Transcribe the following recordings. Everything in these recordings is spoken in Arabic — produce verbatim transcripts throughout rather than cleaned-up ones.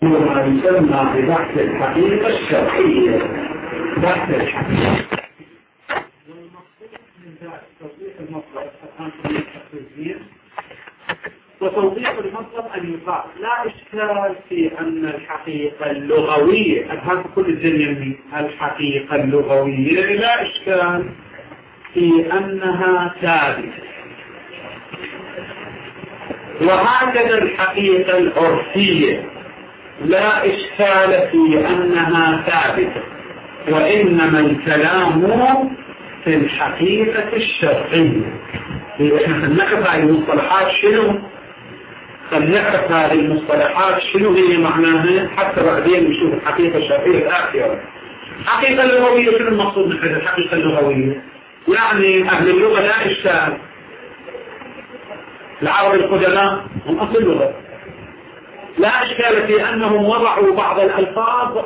ما يسمى ببحث الحقيقة الشرعية. بحث الحقيقة والمقصود من ذلك توضيح المطلب الآن في التفسير وتوضيح المطلب أن يقال لا إشكال في أن الحقيقة اللغوية الآن كل الدنيا الحقيقة اللغوية لا إشكال في أنها ثابتة، وهكذا الحقيقة العرفية لا إشكال في أنها ثابتة، وإنما الكلام في الحقيقة الشرعية. إحنا نعرف هذه المصطلحات شنو؟ نعرف هذه المصطلحات شنو هي معناها حتى بعدين نشوف الحقيقة الشرعية الآخرة. الحقيقة اللغوية شنو المقصود من هذه الحقيقة اللغوية؟ يعني أهل اللغة لا إشكال، العرب القدماء هم أصل اللغة لا إشكال في أنهم وضعوا بعض الألفاظ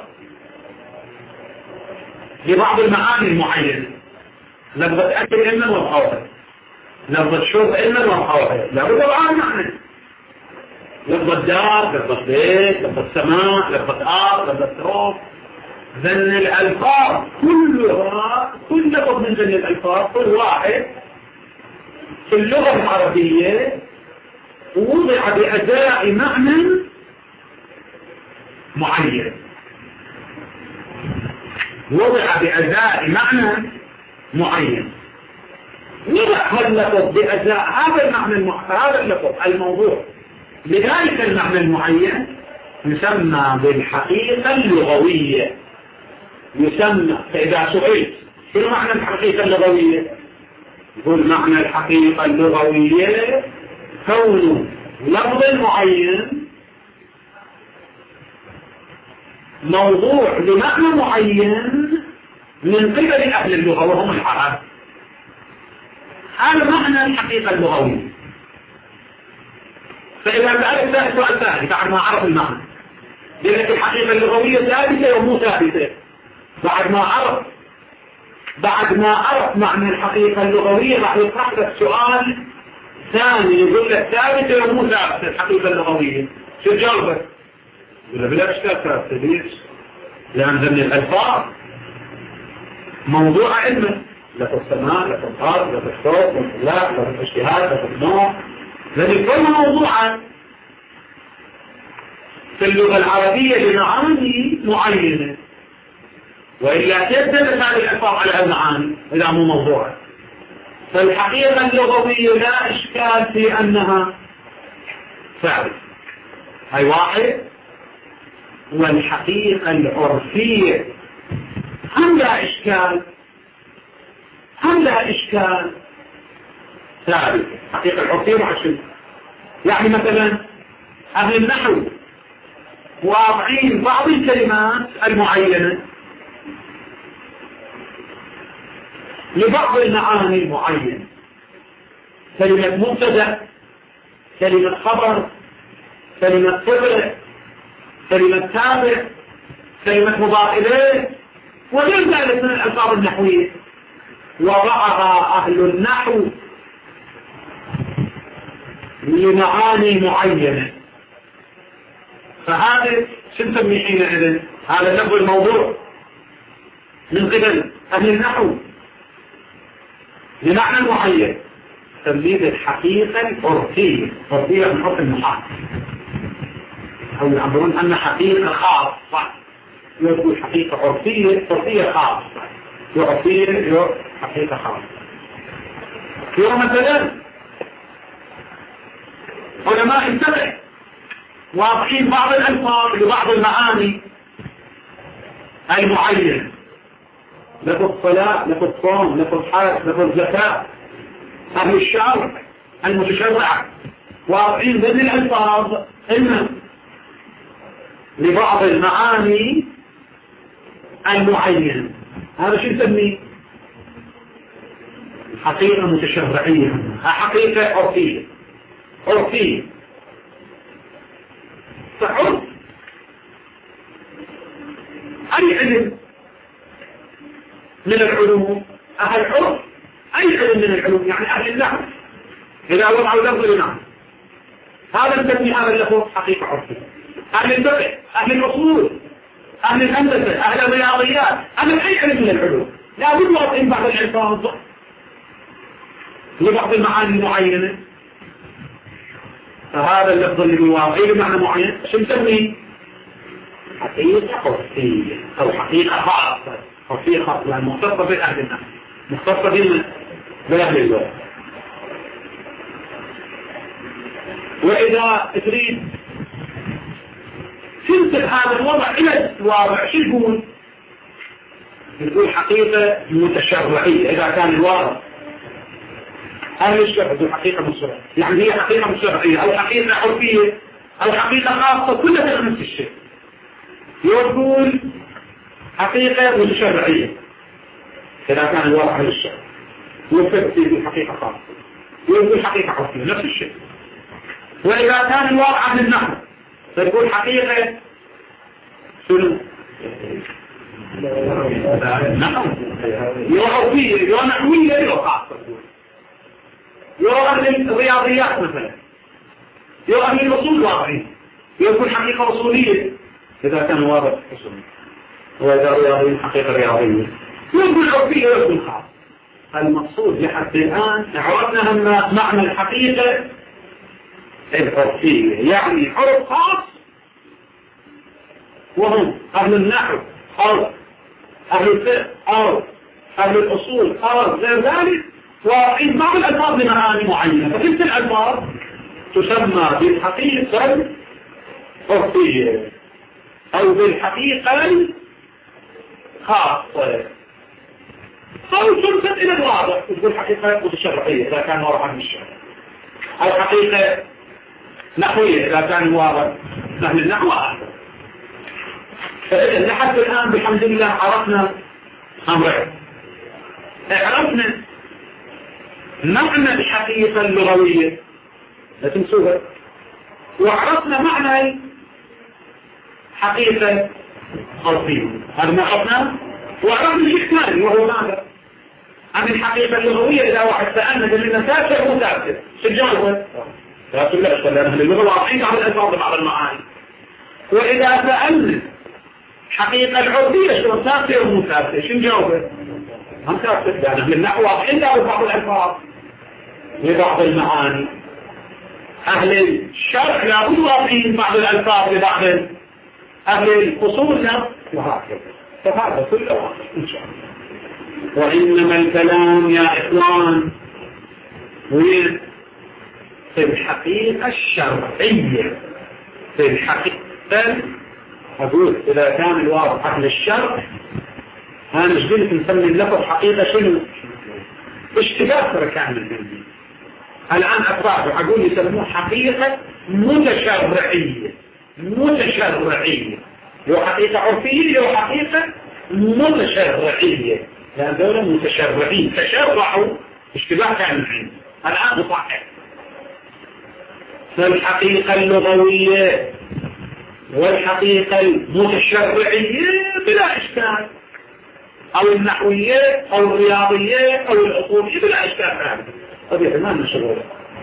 لبعض المعاني المعينة. لفظة أكل إما ومحاوطة، لفظة شرب إما ومحاوطة، لابد طبعا معنى. لفظة دار، لفظة بيت، لفظة سماء، لفظة آر، لفظة ثروب، ذن الألفاظ كلها، كل لفظ من ذن الألفاظ كل واحد في اللغة العربية وضع بأداء معنى معين، وضع بأداء معنى معين، وضع هذا اللفظ بأداء هذا المعنى المع... هذا اللفظ الموضوع لذلك المعنى المعين يسمى بالحقيقة اللغوية. يسمى فإذا سئلت شنو معنى الحقيقة اللغوية؟ يقول معنى الحقيقة اللغوية كون لفظ معين موضوع لمعنى معين من قبل أهل اللغة وهم العرب. هذا معنى الحقيقة اللغوية. فإذا سألت سؤال ثاني بعد ما عرف المعنى، لأن الحقيقة اللغوية ثابتة ومو ثابتة. بعد ما عرف بعد ما عرف معنى الحقيقة اللغوية راح يطرح لك سؤال ثاني يقول لك ثابتة ومو ثابتة الحقيقة اللغوية، شو تجاوبه؟ يقول بلا اشكال ثابتة. ليش؟ لأن ذن الألفاظ موضوع علمه، لفظ السماء، لفظ الأرض، لفظ الصوت، لفظ الخلاف، لفظ الاجتهاد، لفظ النوع، ذلك كل موضوعا في اللغة العربية لمعاني معينة، وإلا تدل هذه الألفاظ على المعاني إذا مو موضوعا. فالحقيقة اللغوية لا إشكال في أنها ثابتة. هاي واحد. والحقيقة العرفية هم لا إشكال، هم لا إشكال ثابتة. الحقيقة العرفية معشرة. يعني مثلا أهل النحو واضعين بعض الكلمات المعينة لبعض المعاني المعينة، كلمة مبتدأ، كلمة خبر، كلمة فعل، كلمة تابع، كلمة مضاف إليه، وغير ذلك من الألفاظ النحوية وضعها أهل النحو لمعاني معينة. فهذا شو نسميه حينئذ؟ هذا لفظ الموضوع من قبل أهل النحو لمعنى معين، تسميه الحقيقة العرفية. عرفية من عرف المحاط، أو يعبرون أن حقيقة خاصة، يقول حقيقة عرفية، عرفية خاصة، عرفية حقيقة خاصة. يوم مثلا علماء السبع واضحين بعض الألفاظ لبعض المعاني المعينة، لفظ صلاة، لفظ صوم، لفظ حج، لفظ زكاة. أهل الشرع المتشرعة واضحين ذي الألفاظ إما لبعض المعاني المعينة. هذا شو نسميه؟ حقيقة متشرعية، حقيقة عرفية. عرفية فعرف أي علم من العلوم، أهل عرف أي علم من العلوم، يعني أهل النحو إذا وضعوا لفظ لنحو هذا نسمي هذا اللفظ حقيقة عرفية. أهل الفقه، أهل الأصول، أهل الهندسة، أهل الرياضيات، أهل أي علم من العلوم، لا بد وضعين بعض الألفاظ لبعض المعاني المعينة. فهذا اللفظ اللي بيواضع له معنى معين شو نسميه؟ حقيقة عرفية أو حقيقة خاصة، عرفية خاصة يعني مختصة بأهل النحو، مختصة بأهل اللغة. وإذا تريد تنسب هذا الوضع إلى الواضع شو يقول؟ يقول حقيقة متشرعية إذا كان الواضع أهل الشرع ذو حقيقة مشرعية، يعني هي حقيقة مشرعية أو حقيقة عرفية أو حقيقة خاصة كلها نفس الشيء. يقول حقيقة متشرعية إذا كان الواضع أهل الشرع، يفرق فيه حقيقة خاصة، يقول حقيقة عرفية نفس الشيء. وإذا كان الواضع أهل النحو فيقول حقيقة شنو؟ نحو يو عرفية يو نحوية يو خاصة، يو أهل الرياضيات مثلا، يو أهل الأصول واضعين، يقول حقيقة أصولية إذا كان واضح أصولي، وإذا رياضي حقيقة رياضية، يقول عرفية يقول خاص. المقصود لحد الآن عرفنا أن معنى الحقيقة العرفية يعني عرف خاص، وهم أهل النحو أو أهل الفقه أو أهل الأصول أو غير ذلك، وإن بعض الألفاظ لمعاني معينة، فتلك الألفاظ تسمى بالحقيقة العرفية أو بالحقيقة الخاصة، أو تنسب إلى الواضح تقول حقيقة متشرعية إذا كان واضح من الشرع، أو حقيقة نحوية إذا كان واضح نحن النحو أحسن. فإذا لحد الآن بحمد الله عرفنا أمرين، عرفنا معنى الحقيقة اللغوية لا تنسوها، وعرفنا معنى حقيقة عرفية، هذا ما عرفناه. وعرفنا شيء ثاني وهو ماذا؟ عن الحقيقة اللغوية إذا واحد سألنا قال لنا تاسع ومتاسع شو الجواب؟ لا تقول لا لأن أهل اللغة واضحين على الألفاظ بعض المعاني. وإذا سألنا حقيقة العرفية شو تاسع ومتاسع شو الجواب؟ هم تاسع لأن أهل النحو واضحين على بعض الألفاظ لبعض المعاني. أهل الشرع لا بد واضحين بعض الألفاظ لبعض أهل الأصول لا، وهكذا. فهذا كله واضح إن شاء الله. وإنما الكلام يا إخوان وين؟ في الحقيقة الشرعية، في الحقيقة أقول إذا كان الواضح أهل الشرع أنا مش قلت نسمي اللفظ حقيقة شنو؟ اشتباه ترى كامل بالدين. الآن أفراد أقول يسموه حقيقة متشرعية، متشرعية لو حقيقة عرفية لو حقيقة متشرعية، لأن دولة متشرعين تشرعوا اشتباه كامل عندي. الآن بصحح فالحقيقة اللغوية والحقيقة المتشرعية بلا إشكال، أو النحوية أو الرياضية أو الأصولية بلا إشكال هذا. طبيعي ما نشغل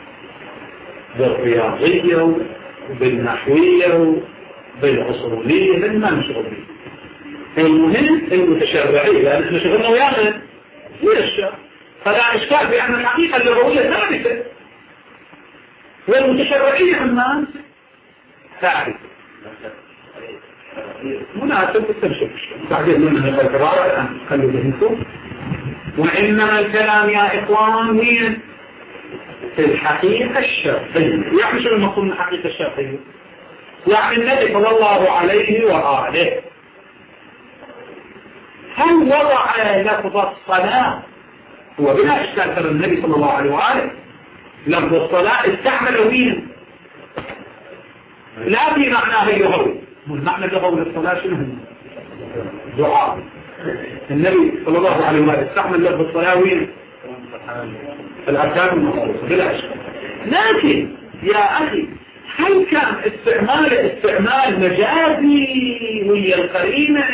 بالرياضية وبالنحوية وبالأصولية لأن ما نشغل به. المهم المتشرعية لأن احنا شغلنا ويانا ليش؟ فلا إشكال بأن الحقيقة اللغوية ثابتة والمتشرعية عمان ثابتة مناسب التمشي بعدين منها القرار الآن خلوا ذهنكم. وإنما الكلام يا إخوان مين؟ في الحقيقة الشرعية. يعني شو المقصود من الحقيقة الشرعية؟ يعني النبي صلى الله عليه وآله هل وضع لفظ الصلاة؟ هو بلا إشكال ترى النبي صلى الله عليه وآله لفظ الصلاة استعمل مين؟ لا في معناه اللغوي. المعنى اللغوي للصلاة شنو هو؟ دعاء. النبي صلى الله عليه وآله استعمل لفظ الصلاة وين؟ الأركان المخصوصة بلا إشكال. لكن يا أخي هل كان استعمال استعمال مجازي وهي القرينة؟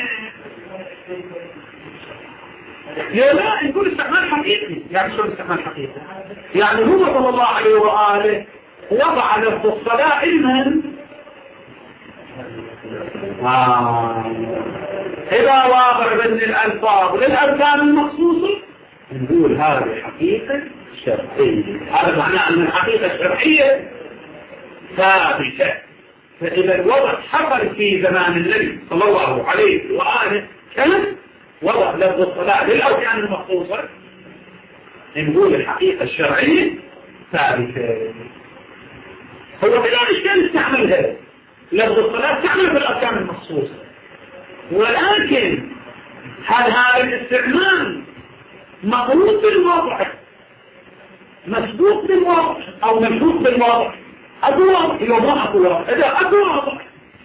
لا لا نقول استعمال حقيقي. يعني شو استعمال حقيقي؟ يعني هو صلى الله عليه وآله وضع لفظ الصلاة علما آه. إذا واضع بين الألفاظ للأركان المخصوصة نقول هذه حقيقة شرعية. هذا معناه أن الحقيقة الشرعية ثابتة. فإذا الوضع حصل في زمان النبي صلى الله عليه وآله كان وضع لفظ الصلاة للأركان المخصوصة نقول الحقيقة الشرعية ثابتة. هو بلا إشكال استعملها لفظ الصلاة تعمل بالأركان المخصوصة، ولكن هل هذا الاستعمال مقروض بالوضع مسبوق بالوضع أو مشروط بالوضع؟ أكو وضع إذا ما أكو وضع، إذا أكو وضع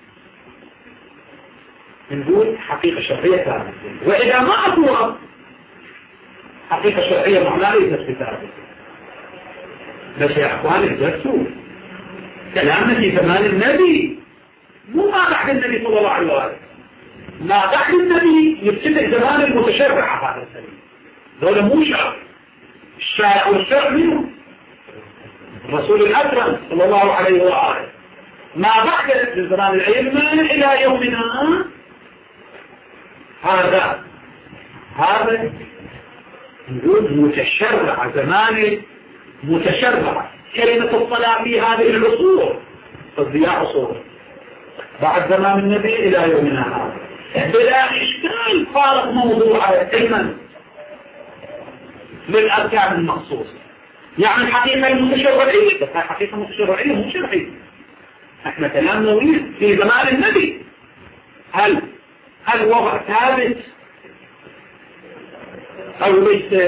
نقول حقيقة شرعية ثابتة، وإذا ما أكو وضع حقيقة شرعية معناها ليست ثابتة. بس يا أخواني درسوا كلامنا في زمان النبي مو ما بعد النبي صلى الله عليه وسلم. ما بعد النبي يبتدئ زمان المتشرع هذا السبيل، دولة مو شرع. الشارع والشرع منه الرسول الأكرم صلى الله عليه وآله. ما بعد زمان الأئمة إلى يومنا هذا هذا نقول متشرع، زمان متشرع. كلمة الصلاة في هذه العصور تضيع عصور بعد زمان النبي إلى يومنا هذا بلا إشكال فارق موضوع علما للأركان المخصوصة. يعني الحقيقة المتشرعية، بس هاي حقيقة متشرعية مو شرعية. احنا كلامنا وين في زمان النبي هل هل وضع ثابت أو ليس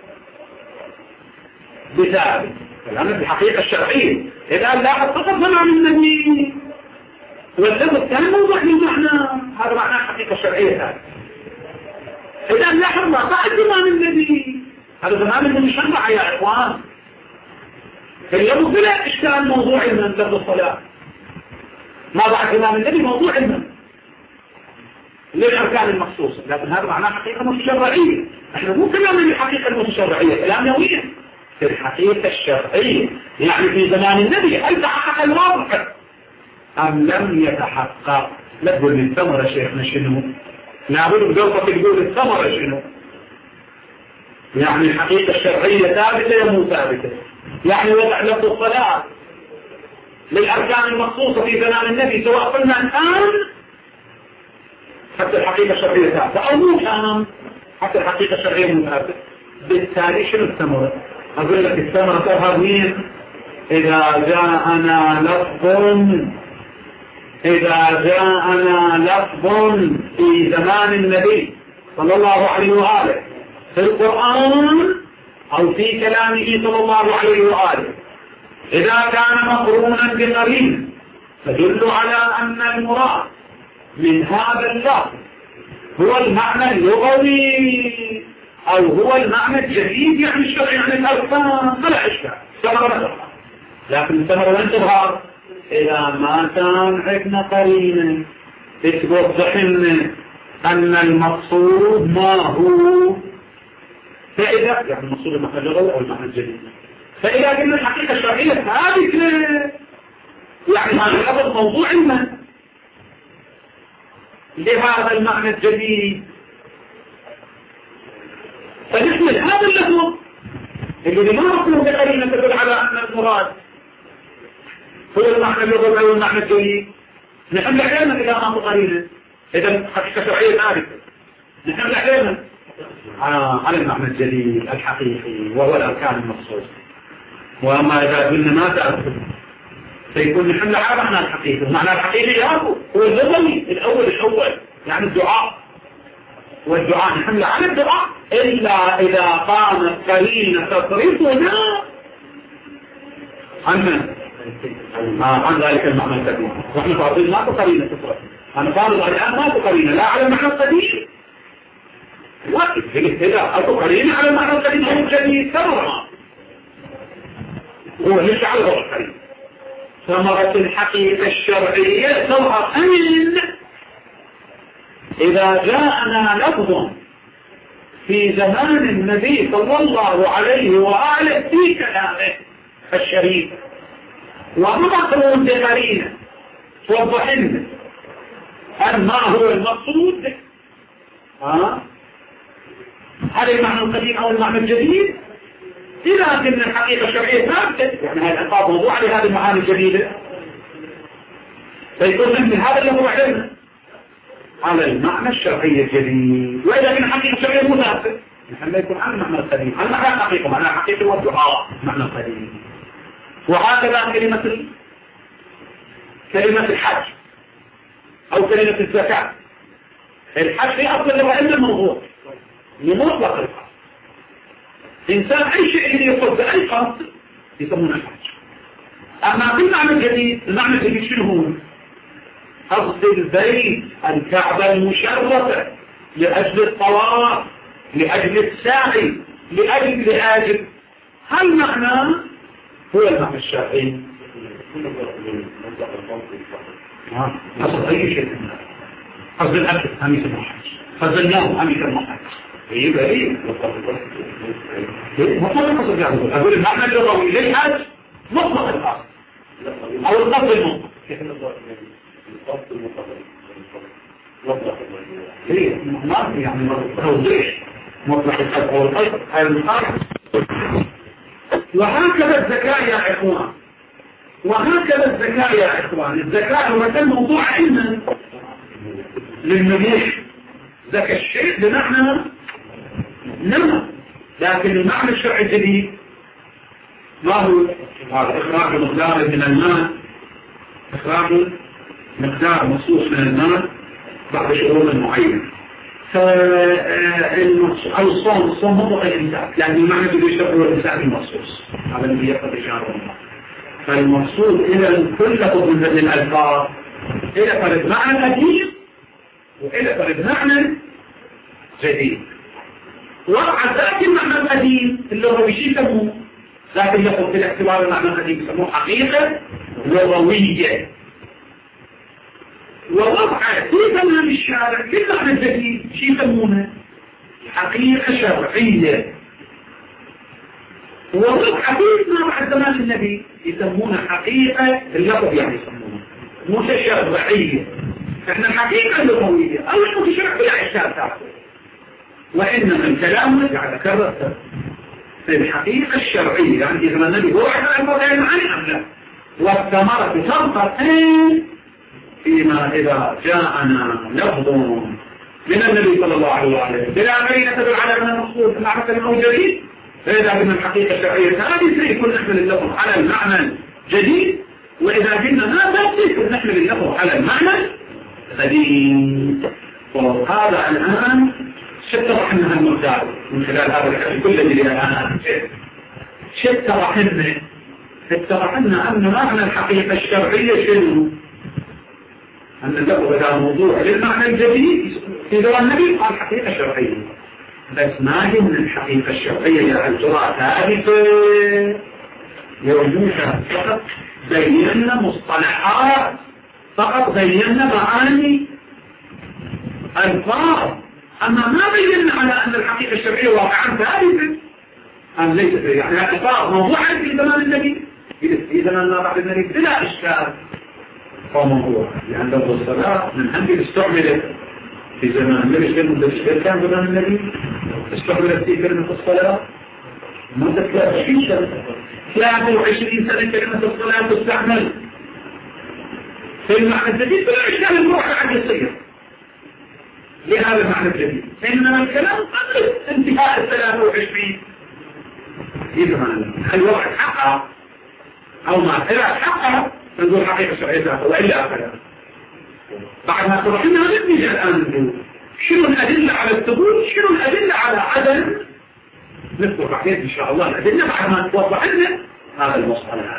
بثابت؟ كلامنا بالحقيقة الشرعية. إذا لاحظ فقط زمان النبي واللفظ الثاني موضوع من معنى، هذا معناه حقيقة شرعية ثابت. إذا لاحظ ما بعد زمان النبي هذا زمان المشرع يا إخوان. فاليوم بلا إشكال موضوع علما لفظ الصلاة. ما بعد زمان النبي موضوع علما للأركان المخصوصة، لكن هذا معناه حقيقة متشرعية. احنا مو كلامنا بالحقيقة المتشرعية، كلامنا وين في الحقيقة الشرعية. يعني في زمان النبي هل تحقق الواقع أم لم يتحقق؟ لا تقول لي الثمرة شيخنا شنو، لا أقول بدوقة تقول الثمرة شنو. يعني الحقيقة الشرعية ثابتة يا مو ثابتة؟ يعني وضع لفظ الصلاة للأركان المخصوصة في زمان النبي سواء قلنا الآن حتى الحقيقة الشرعية ثابتة أو مو كان حتى الحقيقة الشرعية مو ثابتة. بالتالي شنو الثمرة؟ أقول لك الثمرة تظهر مين؟ إذا جاءنا لفظ إذا جاءنا لفظ في زمان النبي صلى الله عليه وآله في القرآن أو في كلامه صلى الله عليه وآله، إذا كان مقرونا بقرين تدل على أن المراد من هذا اللفظ هو المعنى اللغوي أو هو المعنى الجديد، يعني الشرع يعني الأركان فلا إشكال ثمرة تظهر. لكن الثمرة وين تظهر؟ إذا ما كان عندنا قرينة توضح لنا أن المقصود ما هو، فإذا يعني المقصود المعنى اللغوي أو المعنى الجديد. فإذا قلنا الحقيقة الشرعية ثابتة يعني هذا اللفظ موضوع لنا لهذا المعنى الجديد، فنحمل هذا اللفظ اللي ما نقوم بقرينة تدل على أن المراد هو المعنى اللغوي أو المعنى الجديد، نحمل علينا إذا ما هو قرينة. إذا حقيقة شرعية ثابتة نحمل علينا على المعنى الجديد الحقيقي وهو الأركان المخصوصة. وأما إذا قلنا ما ثابت سيكون نحمل على معنى الحقيقي. المعنى الحقيقي هو اللغوي الأول الأول يعني الدعاء، والدعاء نحمل على الدعاء إلا إذا قامت قرينة تصرفنا عن عن ذلك المعنى القديم. ونحن فاضلين ما قرينة تصرف، أنا فاضل الآن ما قرينة لا على المعنى القديم وقت في الاهتداء أو قرينة على المعنى القديم هو الجديد ثمرة هو ليس على الغرب القديم. ثمرة الحقيقة الشرعية تظهر أمن إذا جاءنا لفظ في زمان النبي صلى الله عليه وآله في كلامه الشريف ومقرون بقرينة توضح لنا أن ما هو المقصود ها هل المعنى القديم أو المعنى الجديد؟ إذا كان الحقيقة الشرعية ثابتة يعني هذا العقاب موضوع لهذه المعاني الجديدة فيكون من هذا اللي هو علمنا على المعنى الشرعي الجديد. وإذا كان الحقيقة الشرعية مو ثابتة نحن لا يكون على المعنى القديم على المعنى الحقيقة معنى الحقيقة والدعاء معنى القديم. وهكذا كلمة كلمة الحج أو كلمة الزكاة. الحج في أصل اللغة إلا الموضوع لمطلق القصد. إنسان أي شيء يقصد بأي قصد يسمونه الحج. أما في المعنى الجديد المعنى الجديد شنو هو؟ قصد البيت الكعبة المشرفة لأجل الطواف لأجل السعي لأجل لأجل هل معنى هو المعنى الشرعي؟ قصد أي شيء قصد الأكل هم يسمونه حج قصد النوم هم يسمونه حج يبقى ايه مطلق قصد يعني أقول المعنى اللغوي للحج مطلق القصد أو القصد المطلق القصد المطلق ايه ما يعني توضيح مطلق القصد أو القصد القصد. وهكذا الزكاة يا إخوان وهكذا الزكاة يا إخوان. الزكاة هو كان موضوع علما للنبوح زكاة الشيء بمعنى نمى لكن المعنى الشرعي الجديد ما هو هذا إخراج مقدار من الماء إخراج مقدار مصوص من الماء بعد شهور معينة. أو الصوم الصوم مطلق الإمساك لأن المعنى الذي يشتغل هو الإمساك المخصوص هذا الذي يقضي شهر الله. فالمقصود إلى كل قضل من الألفاظ إلى فرد معنى قديم وإلى فرد معنى جديد. وضع ذات المعنى القديم اللي هو بشيء يسموه لكن يقول في الاعتبار المعنى القديم يسموه حقيقة لغوية. ووضع في زمان الشارع في المعنى الجديد شيء يسمونه حقيقة شرعية. ووضع فيما بعد زمان النبي يسمونه حقيقة اللفظ يعني يسمونه متشرعية. احنا الحقيقة اللغوية أو المتشرع بلا إشكال تعرفه وإنما الكلام يعني كررته في الحقيقة الشرعية يعني إذا النبي هو أحد الموضوع المعاني أم لا. والثمرة تنطق فيما إذا جاءنا لفظ من النبي صلى الله عليه وسلم بلا بينة تدل على من المقصود المعرفة الموجودين فإذا كنا الحقيقة الشرعية هذه سيكون نحمل اللفظ على المعنى الجديد وإذا كنا هذا سيكون نحمل اللفظ على المعنى القديم. وهذا الآن شترح لنا المقدار من خلال هذا الحديث كل الذي الآن شترح لنا شترح لنا أن معنى الحقيقة الشرعية شنو؟ أن اللفظ هذا موضوع للمعنى الجديد في زمان النبي قال الحقيقة الشرعية بس ما هي من الحقيقة الشرعية يا الجراء ثالثة يوجوشها فقط بينا مصطلحات فقط بينا معاني ألفاظ أما ما بينا على أن الحقيقة الشرعية واقعا ثالثة أم ليس يعني ألفاظ موضوعا في زمان النبي في زمان ما بعد النبي بلا إشكال فموضوع لأن لفظ الصلاة من عندي استعملت في زمان النبي كان زمان النبي استعملت في كلمة الصلاة مدة ثلاثة وعشرين سنة ثلاثة وعشرين سنة كلمة الصلاة تستعمل في المعنى الجديد بلا إشكال المروح عن يصير لهذا المعنى الجديد إنما الكلام قبل انتهاء الثلاثة وعشرين يفهم هل وقت حقها أو ما طلع حقها نقول حقيقة شرعية ذاتها وإلا أخذها بعد ما طرحنا نبني الآن نقول شنو الأدلة على الثبوت شنو الأدلة على عدم نذكر بعدين إن شاء الله الأدلة بعد ما توضح لنا هذا المصطلح.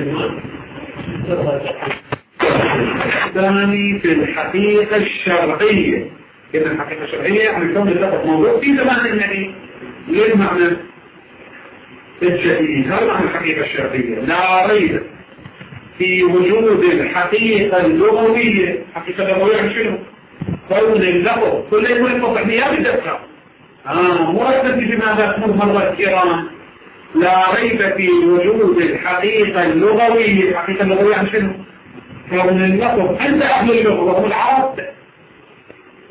الثاني في الحقيقة الشرعية إذا الحقيقة الشرعية يعني كون اللفظ موضوع في زمان النبي للمعنى الجديد هذا معنى الحقيقة الشرعية لا ريب في وجود الحقيقة اللغوية حقيقة اللغوية يعني شنو؟ كون اللفظ كل يقول الفضح نيابي دفع آه مرتب بماذا تمر مرة الكرام لا ريب في وجود الحقيقة اللغوية الحقيقة اللغوية يعني شنو؟ كون اللفظ عند أهل اللغة وهم العرب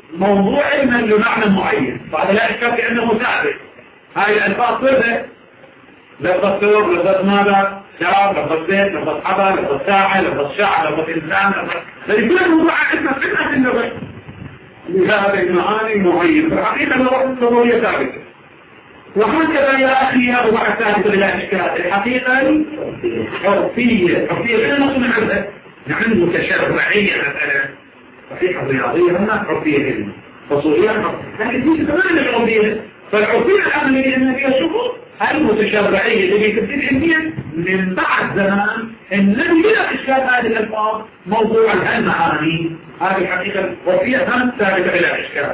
موضوع علما لمعنى معين، فهذا لا إشكال أنه ثابت. هاي الألفاظ كلها لفظ ثور، لفظ ماذا، شعر، لفظ بيت، لفظ حضر، لفظ ساعة، لفظ شعر، لفظ إنسان، لفظ كل موضوع اسمه قطعة اللغة لهذه المعاني معينة. فالحقيقة اللغة اللغوية ثابتة. وهكذا يا أخي هذا بعد ثابت بلا إشكال. الحقيقة عرفية، عرفية غير نص من عندها، نحن متشرعية مثلا صحيحة رياضية، هناك عرفية علمية فصولية، لكن في كمان العرفية. فالعرفية العملية أن فيها شروط. المتشرعية اللي تبديل علميا من بعد زمان الذي بلا إشكال هذه الألفاظ موضوع المعاني. هذه الحقيقة العرفية هم ثابتة بلا إشكال.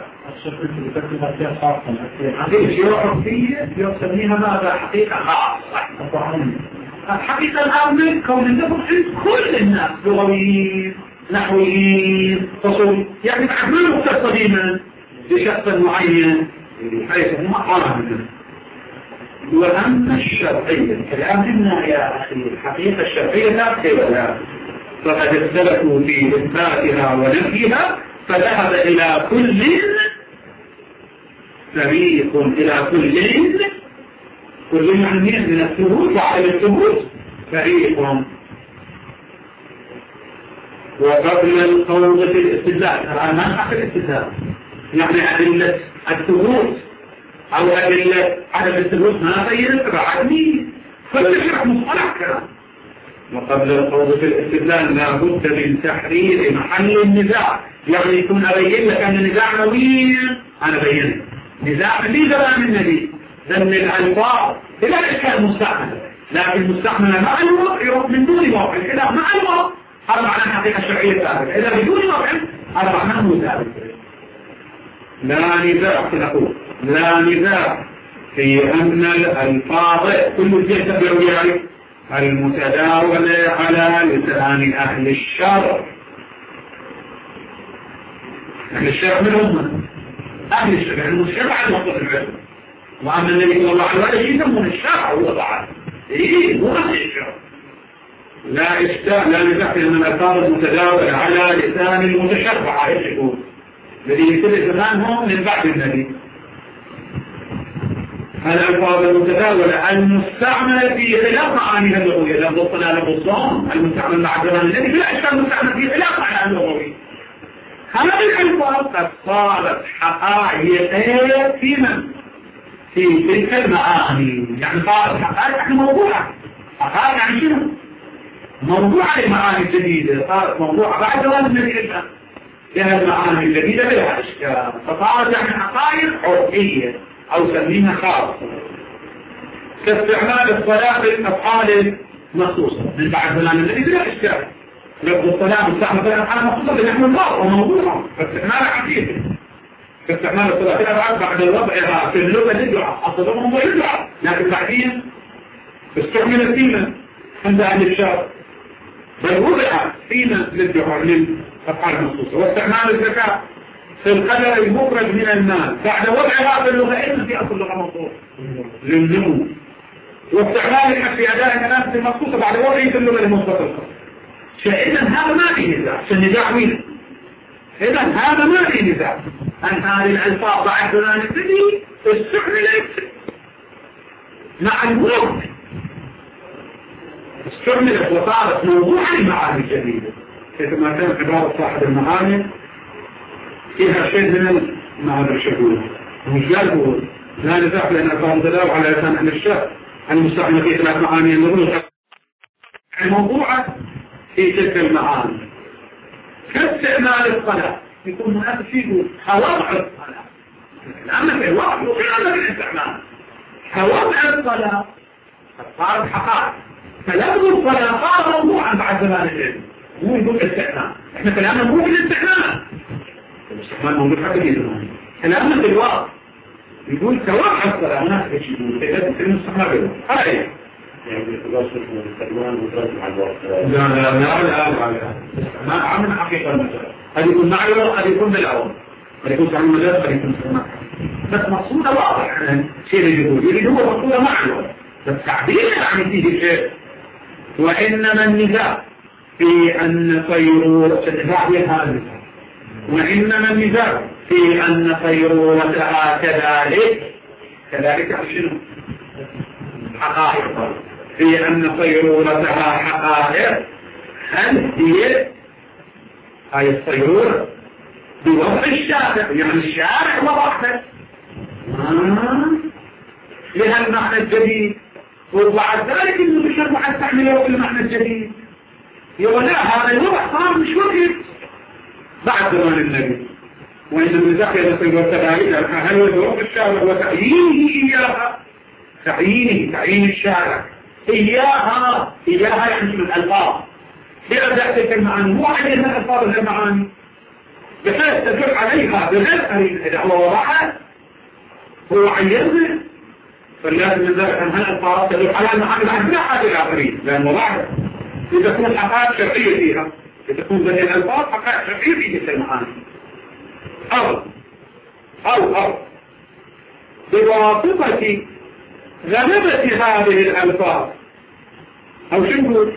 هذه الشيوع عرفية يسميها ماذا؟ حقيقة خاصة. الحقيقة العامة كون النفس عند كل الناس، لغويين، نحويين، فصول، يعني بعد ما مختصين بشخص معين حيث هم عامة. وأما الشرعية الكلام هنا يا أخي الحقيقة الشرعية لا كذا، فقد اختلفوا في إثباتها ونفيها، فذهب إلى كل فريق إلى كل كل يعني من الثبوت وعلى الثبوت فريق. وقبل القول في الاستدلال ما حق الاستدلال يعني أدلة الثبوت أو أدلة عدم الثبوت ما بين بعدني فالشرع مصطلح كلام. وقبل القول في الاستدلال لا بد من تحرير محل النزاع، يعني يكون أبين لك أن النزاع نويل، أنا بينه نزاع في زمان النبي ذن الألفاظ إلى إشكال مستعملة، لكن مستعملة مع الوضع يروح من دون موقع، إذا مع الوضع هذا معناه حقيقة شرعية ثابتة، إذا بدون موقع هذا معناه ثابت. لا نزاع نقول لا نزاع في أن الألفاظ كل شيء تبعوا يعني المتداولة على لسان أهل الشرع. أهل الشرع من هم؟ أهل الشرع يعني الشرع المطلق العلم. وأما النبي صلى الله عليه وسلم يسمون الشرع وضعه إيه هو أهل الشرع. لا إشكال لا نزاع في أن الألفاظ المتداولة على لسان المتشرع يقول الذي يسمى زمانهم من بعد النبي. الألفاظ المتداولة المستعملة في خلاف معانيها اللغوية، لفظ الصلاة لفظ الصوم المستعمل مع زمان النبي بلا إشكال مستعمل في خلاف معانيها اللغوية. هذه الألفاظ قد صارت حقائق في من؟ في تلك المعاني، يعني صارت حقائق يعني موضوعة. حقائق يعني شنو؟ موضوعة لمعاني جديدة، صارت موضوعة بعد زمان النبي الآن لها المعاني الجديدة بلا إشكال، فصارت يعني حقائق عرفية أو سميها خاصة كاستعمال الصلاة في الأفعال المخصوصة من بعد زمان النبي بلا إشكال. لفظ الصلاة مستعمل في الأفعال المخصوصة لنحن الله وموضوعها فاستعمال عقيدة كاستعمال الصلاة في الأفعال بعد وضعها في اللغة للدعاء، أصلا موضوع للدعاء، لكن بعدين استعمل فينا عند أهل الشرع بل وضع فينا للدعاء للأفعال المخصوصة. واستعمال الزكاة في القدر المخرج من المال بعد وضعها في اللغة إلا في أصل اللغة مطلوب للنمو. واستعمال الحق في أداء المناسب المخصوصة بعد وضعه في اللغة المستقلة. فإذا هذا ما في نزاع، النزاع مين؟ إذا هذا ما في نزاع أن هذه الألفاظ بعد ذلك الذي استعملت مع الوقت استعملت وصارت موضوعا لمعاني جديدة، كما كان عبارة صاحب المعاني فيها شيء من المعاني الشهود. مش قالوا لا نزاع لأن ألفاظ تداول على لسان أهل الشرع المستعمل في ثلاث معاني النظر الموضوعة في تلك المعاني. كاستعمال الصلاة يكون مناسب فيه وضع الصلاة، لأن في الوضع وفي عمل الاستعمال وضع الصلاة صارت حقائق، فلفظ الصلاة صار موضوعا بعد زمان العلم مو يقول استعمال. احنا كلامنا مو في الاستعمال، الاستعمال موجود حتى في زمان، كلامنا في الوضع يقول توضع الصلاة مناسب يقول تقدم في المستعمال هذا ايه يعني يتواصل من الاستعمال وتواصل مع الوقت. لا لا لا لا لا ما عمل حقيقة المسألة. هذا يكون معلوم، هذا يكون بالعوض، هذا يكون سعى المجال، هذا يكون سعى. بس مقصودة واضح يعني شيء اللي يقول يريد هو مقصودة معلوم، بس تعبير يعني فيه شيء. وإنما النزاع في أن طيروا النزاع بين هذا وإنما النزاع في أن صيرورتها كذلك كذلك شنو؟ حقائق في أن صيرورتها حقائق. هل هي هاي الصيرورة بوضع الشارع، يعني الشارع وضعها آه. لها المعنى الجديد، وبعد ذلك انه الشرع تعمله المعنى الجديد. يقول لا هذا الوضع صار مش وقت بعد زمان النبي، وإن النزاع يصير كذلك. هل هو الشارع وتعيينه إياها، تعيينه تعيين الشارع إياها إياها يعني من الألفاظ بأداء تلك المعاني، مو عين من ألفاظ المعاني بحيث تدل عليها بغير قرين. إذا هو وضعها هو عينها فلازم من ذلك أن هالألفاظ تدل على المعاني الآن لا حاجة إلى قرين، لأن وضعها إذا تكون حقائق شرعية فيها، إذا تكون ذلك الألفاظ حقائق شرعية في تلك المعاني، أو أو أو بواسطة غلبة هذه الألفاظ. أو شو نقول؟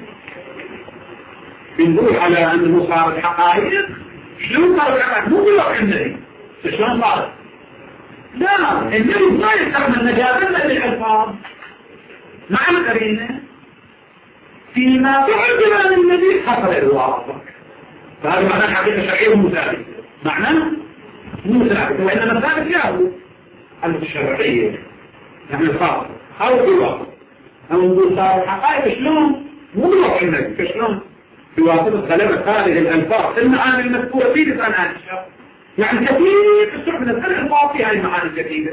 بنقول على أنه صارت حقائق. شلون صارت حقائق؟ مو بلوح النبي، شلون صارت؟ لا، النبي ما يستعمل مجازا للألفاظ مع القرينة فيما بعد عن النبي حصل الواقع. فهذا معناه الحقيقة الشرعية مو ثابت، معناه مو ثابت، وإنما ثابت ياهو الشرعية يعني الخاص أو الواقع. أو نقول صار حقائق شلون؟ مو بلوح النبي، شلون؟ بواسطة غلبة هذه الألفاظ المعاني المذكورة في لسان أهل الشرع. يعني كثير استعملت الألفاظ في هذه المعاني الجديدة،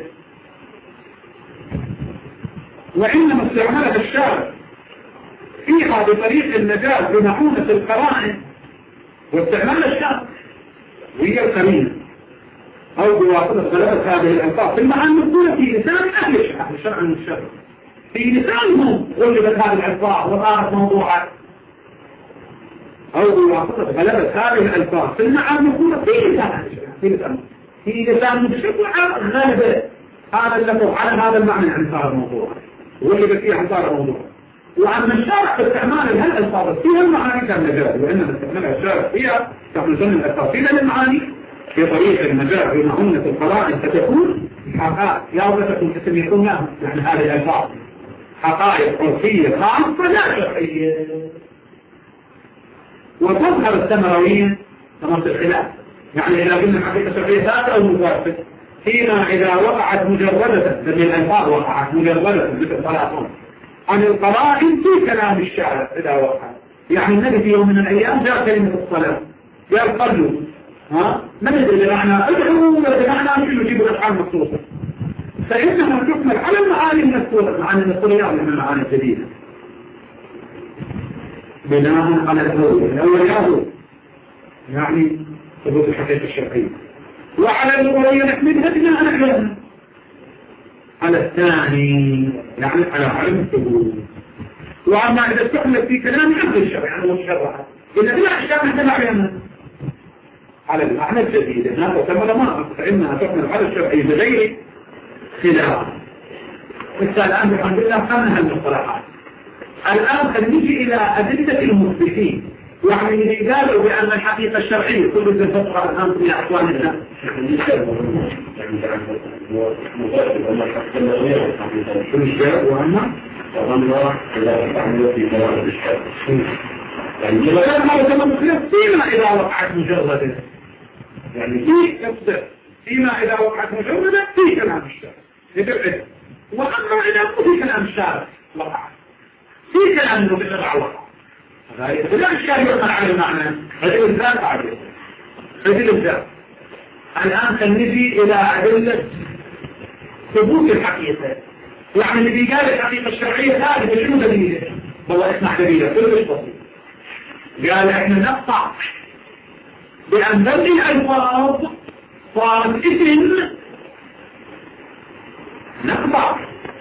وإنما استعملها الشارع فيها بطريق المجاز بمعونة القرائن واستعمال الشارع وهي القرينة، أو بواسطة غلبة هذه الألفاظ في المعاني المذكورة في لسان أهل الشرع، الشرع من الشرع في لسانهم غلبت هذه الألفاظ وصارت موضوعات، أو بواسطة غلبة هذه الألفاظ في المعاني المذكورة في لسان في لسان في لسان بشكل عام غالبا هذا اللفظ على هذا المعنى عن صار الموضوع وغلبت فيه عن صار الموضوع. وعن الشارع في استعمال هالألفاظ فيها المعاني كان مجاز، وإنما استعمالها الشارع فيها تعمل زمن الألفاظ فيها المعاني في طريق المجاز بمعونة القرائن فتكون حقائق يا تكون تسميتونها يعني هذه الألفاظ حقائق عرفية خاصة لا شرعية. وتظهر الثمروية ثمرة الخلاف، يعني إذا قلنا حقيقة شرعية ثابتة أو مخالفة، فيما إذا وقعت مجردة من الألفاظ وقعت مجردة مثل صلاة عن القرائن في كلام الشاعر إذا وقعت. يعني النبي في يوم من الأيام جاء كلمة الصلاة قال قلوا ها ما ندري بمعنى ادعوا ولا بمعنى مش يجيب الأفعال مخصوصة، فإنها تحمل على المعاني المذكورة معاني المذكورة من المعاني الجديدة بناء على الأول الأول ياهو يعني ثبوت الحقيقة الشرعية، وعلى اللغوية نحملها بناء على على الثاني يعني على علم الثبوت. وأما إذا استعملت في كلام عبد الشرع يعني مشرعة إذا بلا أحكام نحمل عليها على المعنى الجديد هنا وكمل ما فإنها تحمل على الشرعية بغير خلاف. مثال الآن الحمد لله فهمنا المصطلحات. الآن خليجي إلى أدلة المثبتين، يعني اللي قالوا بأن الحقيقة الشرعية كل ذي فترة الآن في أحوالنا كل شيء وأما وأما إذا تعمل في موارد الشرع يعني لا ما يتم الخلاف فيما إذا وقعت مجردة، يعني في تفسير فيما إذا وقعت مجردة في كلام الشرع يبعد، وأما إذا في كلام الشارع وقعت في كلام انه بشرع وقع هذا لا اشكال يقال على المعنى هذه الذات عادة هذه الذات. الآن سنجي إلى أدلة ثبوت الحقيقة، يعني اللي بيقال الحقيقة الشرعية ثابتة شنو دليله؟ والله اسمع دليله كلش بسيط. قال احنا نقطع بأن هذه الألفاظ صارت اسم، نقطع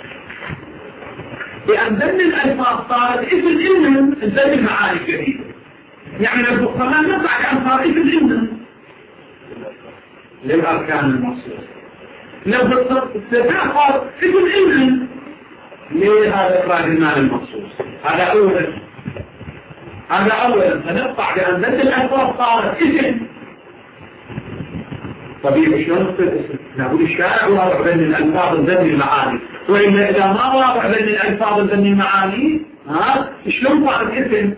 بأن ذن الألفاظ صارت اسم إنهم ذن المعاني الجديدة، يعني لو كمان نقطع بأن صار اسم إنهم للأركان المخصوصة، لو بالصفات صار اسم إنهم لهذا إخراج المال المخصوص. هذا أولا هذا أولا فنقطع بأن ذن الألفاظ صارت اسم طبيعي شلون تصير اسم؟ نقول الشارع واضع بين الألفاظ الذني المعاني، وإلا إذا ما واضع بين الألفاظ الذني المعاني ها شلون صارت اسم؟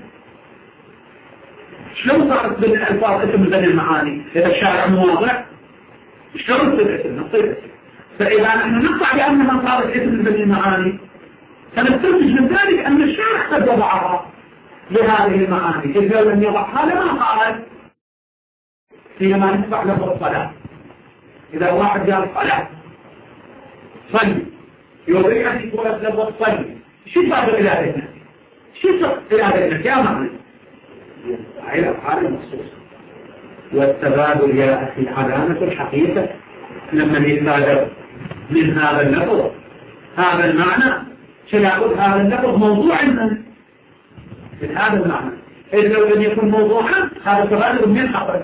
شلون صارت بين الألفاظ اسم الذني المعاني؟ إذا الشارع مو واضع شلون تصير اسم؟ نصير اسم. فإذا نحن نقطع بأنها صارت اسم الذني المعاني فنستنتج من ذلك أن الشارع قد وضعها لهذه المعاني، إذا لم يضعها لما قال حينما نتبع له الصلاة. إذا واحد قال صلاة صلي يريد أن يقول له صلي، شو صار إلهنا؟ شو صار إلهنا؟ يا معنى على أفعال مخصوصة. والتبادل يا أخي علامة الحقيقة لما يتبادر من هذا اللفظ هذا المعنى شلابد هذا اللفظ موضوع من من هذا المعنى. إذا لو لم يكن موضوعا هذا التبادل من حقل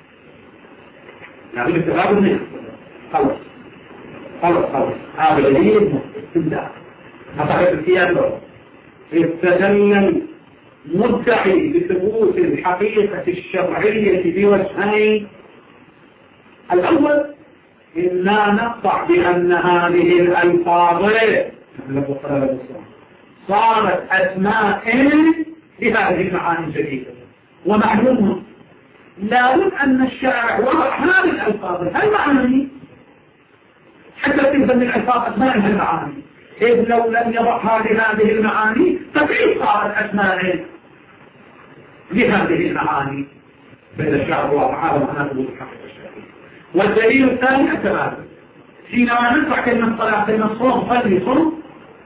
يعني التبادل من خلص خلص خلص هذا دليل مستبدع أصحاب السياسة استدل المدعي بثبوت الحقيقة الشرعية بوجهين. الأول إنا نقطع بأن هذه الألفاظ صارت أسماء لهذه المعاني الجديدة، ومعلوم لابد أن الشارع وضع هذه الألفاظ المعاني حتى تنزل من الألفاظ أسماء المعاني، إذ لو لم يضعها لهذه المعاني فكيف صارت أسماء لهذه المعاني؟ فإذا الشارع وضع هذا معناه ثبوت الحقيقة الشرعية. والدليل الثاني التبادل، حينما نطلع كلمة صلاة كلمة صوم صلي صوم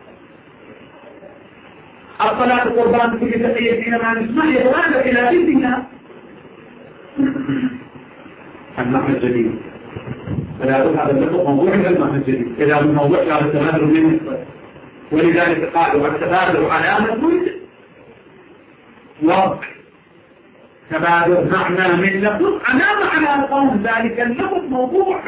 الصلاة القربان في تقية حينما نسمع يتبادل إلى جدنا المعنى الجديد. فلا يقول هذا اللفظ موضوع إلى المعنى الجديد إذا من موضوع هذا التبادل منه، ولذلك قالوا التبادل علامة وضع تبادل معنى من لفظ علامة على القوم ذلك اللفظ موضوع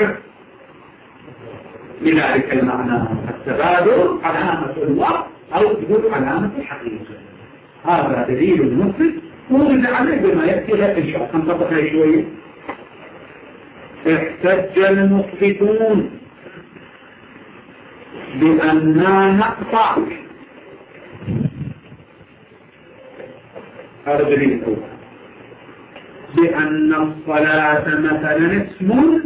لذلك المعنى. التبادل علامة الوضع أو تدل علامة الحقيقة. هذا دليل مفرد ورد عليه بما يأتي لك إن شاء الله نطبق عليه شوية. احتج المثبتون بأننا نقطع، هذا دليل الأول، بأن الصلاة مثلا اسم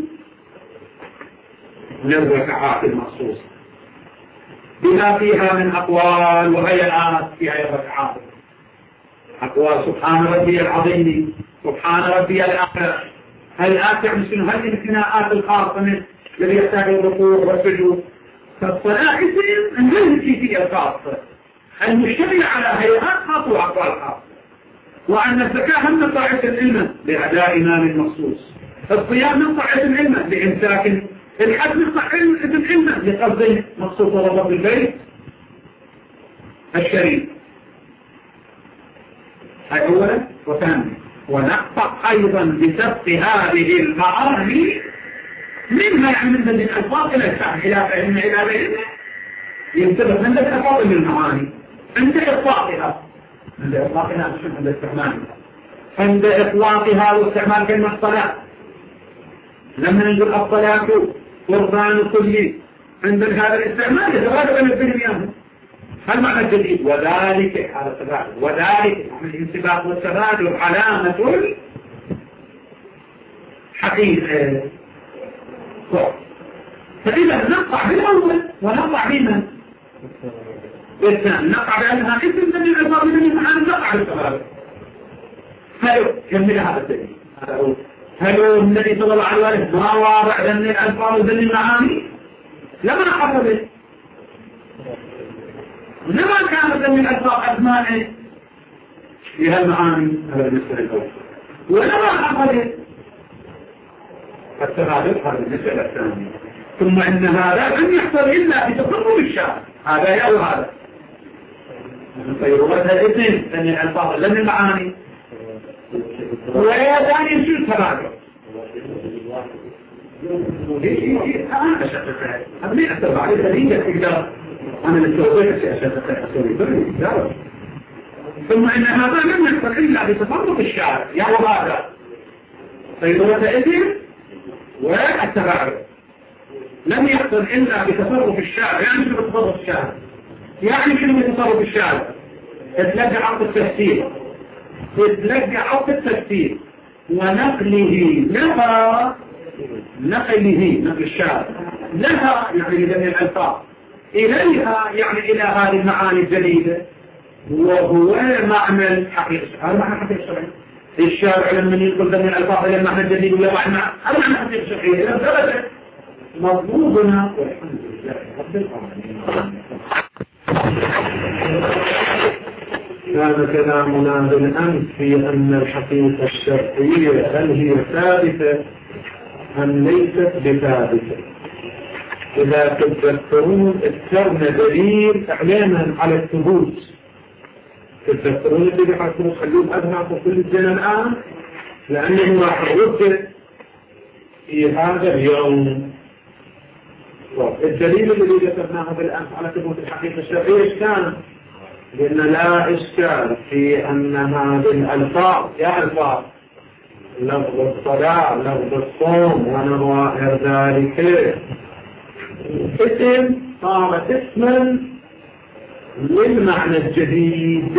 للركعات المخصوصة بما فيها من أقوال وهيئات في هذه الركعات. أقوال سبحان ربي العظيم، سبحان ربي الأعلى، هيئات يعني شنو؟ هذه الثناءات الخاصة من الذي يحتاج الركوع والسجود. فالصلاة اسم من هذه الكيفية الخاصة المشتمل على هيئات خاصة وأقوال خاصة. وأن الزكاة هم من طاعة العلم لأداء مال مخصوص، الصيام من طاعة العلم لإمساك، الحج من طاعة العلم لقصد مخصوص ورب البيت الشريف. هاي أولا. وثانيا ونقطع أيضا بسبق هذه المعاني منها يعني من ذلك الألفاظ إلى الفهم إلى فهم إلى فهم ينتبه من ذلك الألفاظ من المعاني عند إطلاقها عند إطلاقها مش عند استعمالها عند إطلاقها واستعمال كلمة الصلاة. لما نقول الصلاة قربان كلي عند هذا الاستعمال يتبادل بين الفهم يعني هل معنى الجديد؟ وذلك هذا التبادل، وذلك الانسباق والتبادل علامة حقيقة. فإذا نقطع بالأول ونقطع بمن؟ بالثاني. نقطع بأنها اسم من العبارة من المعاني نقطع بالتبادل. هلو كمل هذا الدليل. هلو النبي صلى الله عليه وسلم ما واضع ذني الألفاظ وذني المعاني لما نقطع به لما كانت من أسباب أسماء فيها المعاني هذا المسألة الأول، ولما حصلت فالتبادل هذا المسألة الثانية. ثم إن هذا لم يحصل إلا بتقرب الشارع، هذا يأو هذا فيروتها الاثنين لأن الألفاظ لم المعاني وهي ثاني شو التبادل. أنا أشتغل هذا ليه أكثر بعد ذلك الإقدار أنا للتوضيح أسوي. ثم إن هذا لم يحصل إلا بتفرق الشارع يا وهذا فيروة إذن والتباعد لم يحصل إلا بتصرف الشارع. يعني شنو بتصرف الشارع؟ يعني شنو بتصرف الشارع؟ تتلقى عقد التفسير تتلقى عقد التفسير ونقله لها نقله نقل الشارع لها يعني لجميع الألفاظ إليها يعني إلى هذه المعاني الجديدة، وهو معنى الحقيقة. هذا معنى الحقيقة الشرعية. الشارع لما ينقل جميع الألفاظ إلى المعنى الجديد ولا معنى هذا معنى الحقيقة الشرعية. إذا ثبت مطلوبنا والحمد لله رب العالمين. كان كلامنا بالأمس في أن الحقيقة الشرعية هل هي ثابتة أم ليست بثابتة. إذا تذكرون اذكرنا دليل إعلانا على الثبوت. تذكرون الدليل على الثبوت خلوه أذهب في كل السنة الآن لأنه راح يرد في هذا اليوم. الدليل الذي ذكرناه بالأمس على ثبوت الحقيقة الشرعية إيش كان؟ لأن لا إشكال في أن هذه الألفاظ يا ألفاظ لفظ الصلاة لفظ الصوم ونظائر ذلك اسم صارت اسما للمعنى الجديد.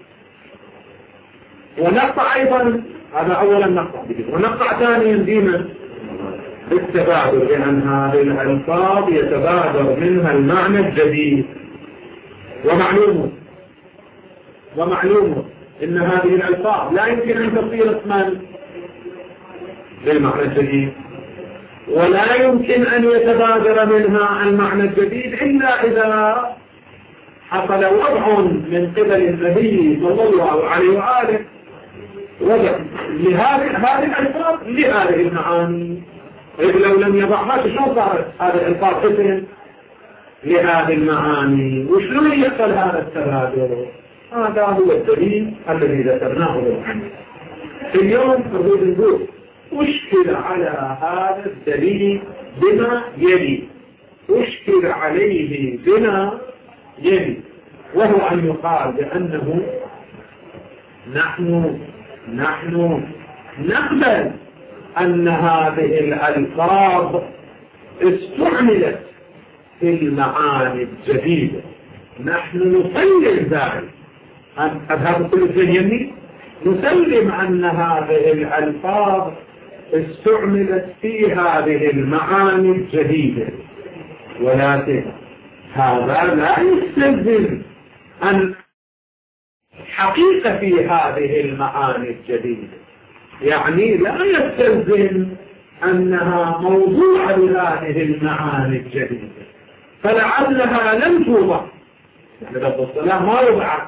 ونقطع أيضا هذا أولا نقطع ونقطع ثانيا ديما بالتبادل، لأن هذه الألفاظ يتبادر منها المعنى الجديد. ومعلومه ومعلومه إن هذه الألفاظ لا يمكن أن تصير اسما للمعنى الجديد، ولا يمكن أن يتبادر منها المعنى الجديد إلا إذا حصل وضع من قبل النبي صلى الله عليه وآله وضع لهذه هذه الألفاظ لهذه المعاني. إذ لو لم يضعها شو صارت هذه الألفاظ اسم لهذه المعاني؟ وشلون يحصل هذا التبادل؟ هذا هو الدليل الذي ذكرناه بالأمس. اليوم نريد نقول أشكل على هذا الدليل بما يلي أشكل عليه بما يلي وهو أن يقال بأنه نحن نحن نقبل أن هذه الألفاظ استعملت في المعاني الجديدة. نحن نسلم ذلك هذا كل الدنيا نسلم أن هذه الألفاظ استعملت في هذه المعاني الجديدة، ولكن هذا لا يستلزم أن حقيقة في هذه المعاني الجديدة، يعني لا يستلزم أنها موضوع لهذه المعاني الجديدة، فلعلها لم توضع. يعني رب الصلاة ما وضعت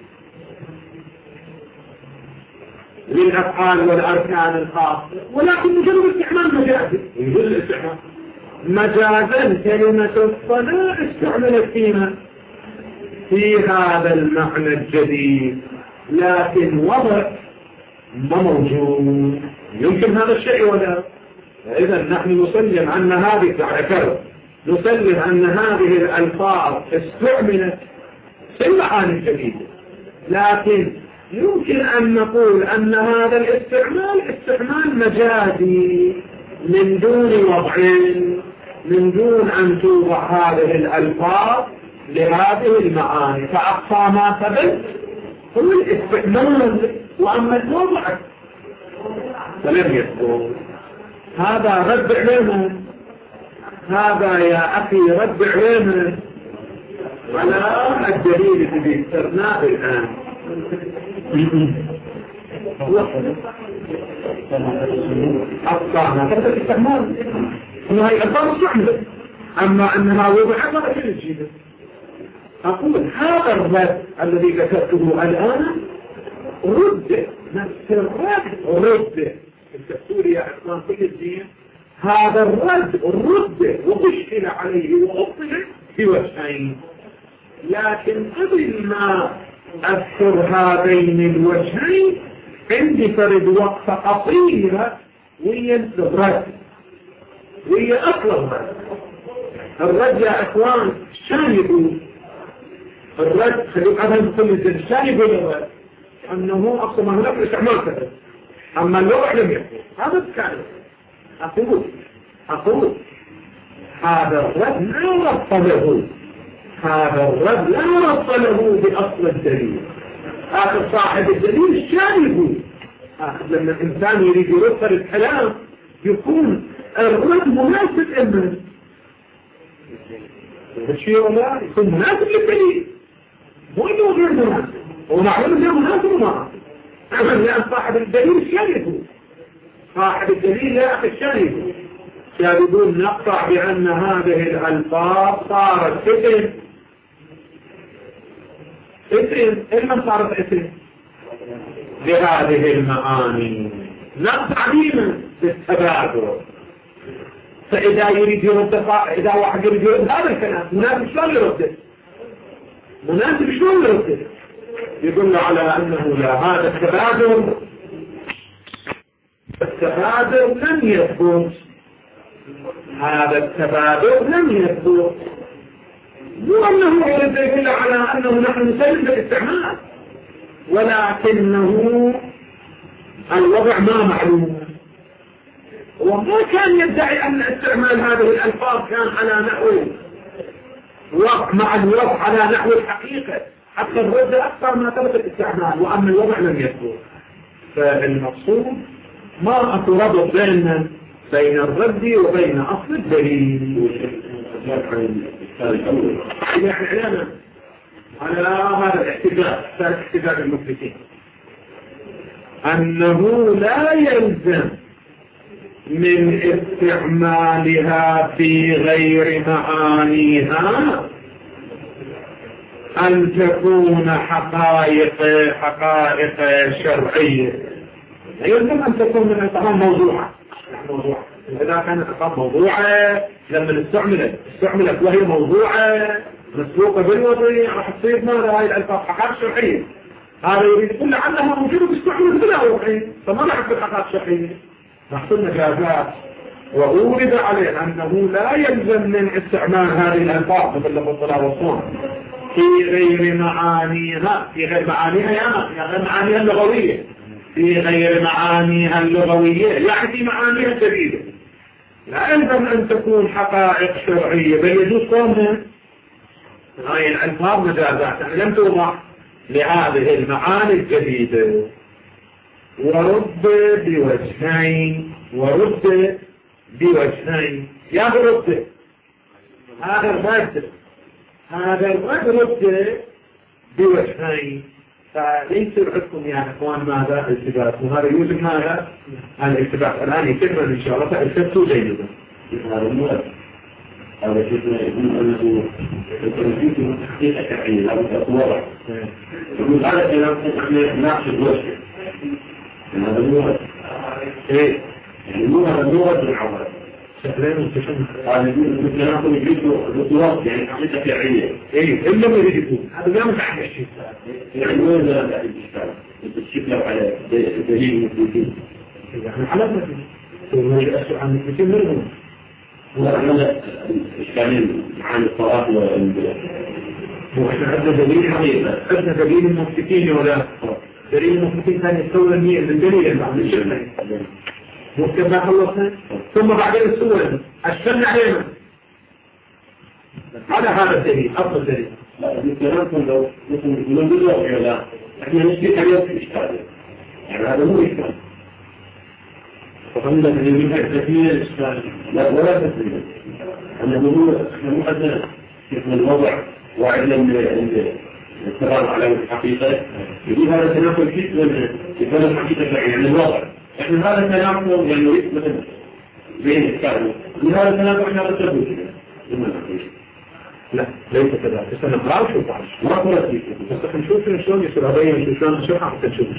للأفعال والأركان الخاصة، ولكن مجرد استعمال مجازي يجوز الاستعمال مجازا. كلمة الصلاة استعملت فينا في هذا المعنى الجديد، لكن وضع ما موجود. يمكن هذا الشيء ولا؟ إذا نحن نسلم أن هذه تعتبر نسلم أن هذه الألفاظ استعملت في المعاني الجديدة، لكن يمكن أن نقول أن هذا الاستعمال استعمال مجازي من دون وضع، من دون أن توضع هذه الألفاظ لهذه المعاني. فأقصى ما ثبت هو الاستعمال، وأما الوضع فلم يثبت. هذا رد عليهم، هذا يا أخي رد عليهم على الدليل الذي ذكرناه الآن. أقطعنا كتب الاستعمال أنها الألفاظ استعملت، أما أنها وضعت ما في الجيدة. أقول هذا الرد الذي ذكرته الآن رد نفس الرد رد التفسير يا إخوان كل الدين. هذا الرد رد وأشكل عليه وأطلع في وجهين، لكن قبل ما أذكر هذين الوجهين عندي فرد وقفة قصيرة وهي الرد، وهي أصل الرد. الرد يا إخوان شان يقول الرد؟ خليك أفهم كل الزن شان يقول الرد أنه أصل ما هناك الاستعمال كذا، أما اللغة لم يكن. هذا الكلام أقول أقول هذا الرد لا ربط له هذا الرد لا ربط له بأصل الدليل. آخر صاحب الدليل الشارب. آخر لما الإنسان يريد يرد الكلام يكون الرد مناسب إما الشيء ولا يكون مناسب للدليل مو إنه غير مناسب. هو معلوم إنه مناسب وما لأن صاحب الدليل الشارب. صاحب الدليل يا أخي الشارب يقولون نقطع بأن هذه الألفاظ صارت اسم اسم إلا صارت اسم لهذه المعاني. نقطع بما بالتبادل. فإذا يريد يرد إذا واحد يريد يرد هذا الكلام مناسب شلون يرده مناسب شلون يرده يقول له على أنه لا هذا التبادل التبادل لم يثبت هذا التبادل لم يثبت مو أنه يريد يقول على أنه نحن نسلم بالاستعمال ولكنه الوضع ما معلوم. وما كان يدعي أن استعمال هذه الألفاظ كان على نحو وضع مع الوضع على نحو الحقيقة حتى الرد أكثر ما ثبت الاستعمال وأما الوضع لم يثبت. فالمقصود ما أكو ربط بين بين الرد وبين أصل الدليل. يعني على هذا الاحتجاج احتجاج المفلسين أنه لا يلزم من استعمالها في غير معانيها أن تكون حقائق حقائق شرعية. يلزم أن تكون من الألفاظ موضوعة موضوعة. إذا كانت الألفاظ موضوعة لما استعملت استعملت وهي موضوعة مسبوقة بالوضع راح تصير ماذا هاي الألفاظ حقائق شرعية. هذا يريد يقول لعلها موجودة باستعمال بلا وضعية فما نعرف الحقائق الشرعية. نحصل مجازات وأورد عليه أنه لا يلزم من استعمال هذه الألفاظ مثل لفظ الصلاة والصوم في غير معانيها في غير معانيها يا غير معانيها اللغوية في غير معانيها اللغوية يعني في معانيها الجديدة. لا يلزم أن تكون حقائق شرعية بل يجوز كونها هاي الألفاظ مجازات يعني لم توضع لهذه المعاني الجديدة. ورد بوجهين ورد بوجهين يا رد هذا الرد هذا الرد رد بوجهين. فليس عندكم يا اخوان ماذا التباس وهذا يوجد ماذا الالتباس الان يكمل ان شاء الله فالتبسوا جيدا. هذا المؤلف هذا شفنا يقول انه التنفيذ من تحقيق التعيين او الواضح يقول هذا الكلام احنا ناقش الوجه هذا المؤلف ايه يعني اللغه اللغه بالعوض شكلين وتشن هذا يقول مثل ناخذ يجيبوا الوضع يعني تحقيق التعيين ايه الا ما يريد هذا لا متعب الشيء يعني وين لا الاشكال الشكل على دليل المثلين يعني على مثل ثم يأسوا عن المثلين منهم وأحنا إشكالين عن الصلاة والانبياء وإحنا عندنا دليل حقيقة عندنا دليل المثلين ولا دليل المثلين كان يستوى المية من دليل بعد الشكل ممكن ما خلصنا ثم بعدين السؤال أشكلنا علينا على هذا الدليل أفضل دليل. لا الكلام لو مثل من بالله ولا احنا نشبه عليه في إشكال يعني هذا مو إشكال فقلنا أن يجب كثير الإشكال لا ولا تسليم أنه هو مو حتى من الوضع وعلم الاتفاق على الحقيقة يقول هذا تناقض جدا يكون الحقيقة يعني الوضع احنا هذا تناقض يعني نريد مثلا بين الإشكال من هذا تناقض احنا بتسبب لا ليس كذا بس انا نقرأ وشوف ما قرأت فيك بس نشوف شلون يصير أبين شلون نشوفها حتى نشوف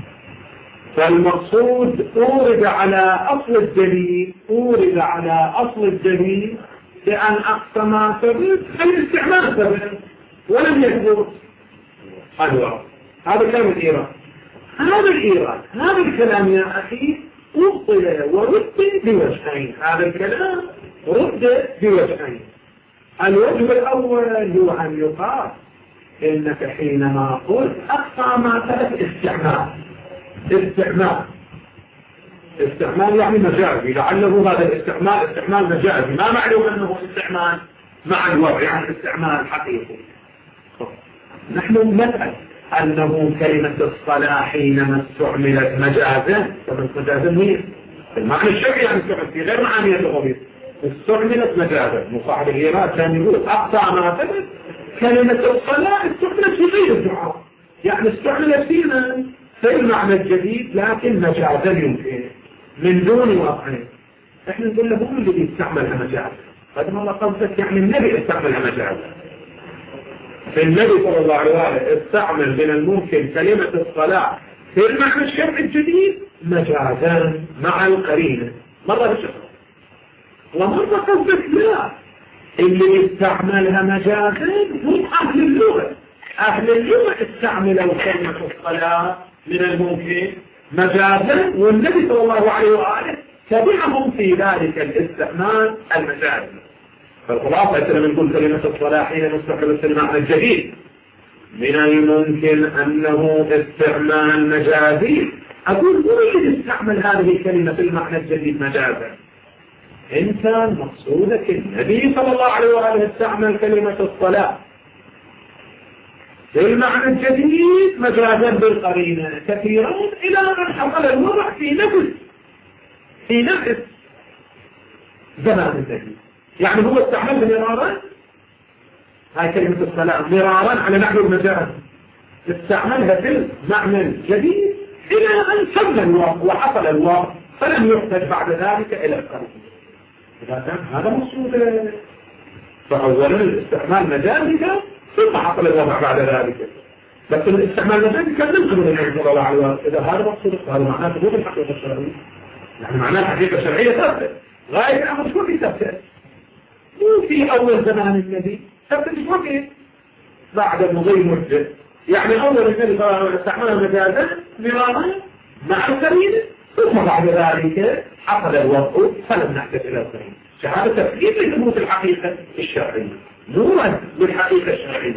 فالمقصود أورد على أصل الدليل أورد على أصل الدليل لأن أقصى ما ثبت الاستعمال ثبت ولم يثبت هذا هذا كلام الإيراد هذا الإيراد هذا الكلام يا أخي أبطل ورد بوجهين هذا الكلام رد بوجهين. الوجه الأول هو أن يقال إنك حينما قلت أقصى ما ثبت استعمال استعمال استعمال يعني مجازي، لعله هذا الاستعمال استعمال مجازي، ما معلوم أنه استعمال مع الوضع يعني استعمال حقيقي. نحن نسأل أنه كلمة الصلاة حينما استعملت مجازا، كلمة مجازا هي المعنى الشرعي يعني استعملت في غير معانية اللغوية، استعملت مجازا. مصاحب الإيراد كان يقول أقطع ما ثبت كلمة الصلاة استعملت في غير الدعاء، يعني استعملت فينا في المعنى الجديد لكن مجازا يمكن من دون وضع. احنا نقول له هو اللي يستعملها مجازا، قد ما الله قصدك يعني النبي استعملها مجازا. النبي صلى الله عليه وسلم استعمل من الممكن كلمة الصلاة في المعنى الشرعي الجديد مجازا مع القرينة، مرة بشكل ومرة قصدك لا، اللي يستعملها مجازا هم أهل اللغة. أهل اللغة استعملوا كلمة الصلاة من الممكن مجازا، والنبي صلى الله عليه وآله تبعهم في ذلك الاستعمال المجازي. فالخلاصة لما نقول كلمة الصلاة حين نستعمل في المعنى الجديد من الممكن أنه استعمال مجازي. أقول هو اللي يستعمل هذه الكلمة في المعنى الجديد مجازا. إن كان مقصودك النبي صلى الله عليه وآله استعمل كلمة الصلاة في المعنى الجديد مجازا بالقرينة كثيرا إلى أن حصل الوضع في نفس في نفس زمان النبي، يعني هو استعمل مرارا هاي كلمة الصلاة مرارا على نحو المجاز، استعملها في المعنى الجديد إلى أن تم الوضع وحصل الوضع فلم يحتاج بعد ذلك إلى القرينة. إذا كان هذا مقصود فأولا الاستعمال مجازي ثم حصل الوضع بعد ذلك، بس الاستعمال مجازي كان ننقل من النبي صلى الله عليه وسلم. إذا هذا مقصود هذا معناه ثبوت الحقيقة الشرعية، يعني معناه الحقيقة الشرعية ثابتة غاية الأمر شو في ثابتة مو في أول زمان النبي ثابتة مش وقت بعد مضي مدة، يعني أول النبي صلى الله عليه وسلم استعملها مجازا مرارا مع القرينة ثم بعد ذلك حصل الوضع فلم نحتاج إلى القرينة. شهادة تفكير لثبوت الحقيقة الشرعية نورا بالحقيقة الشرعية.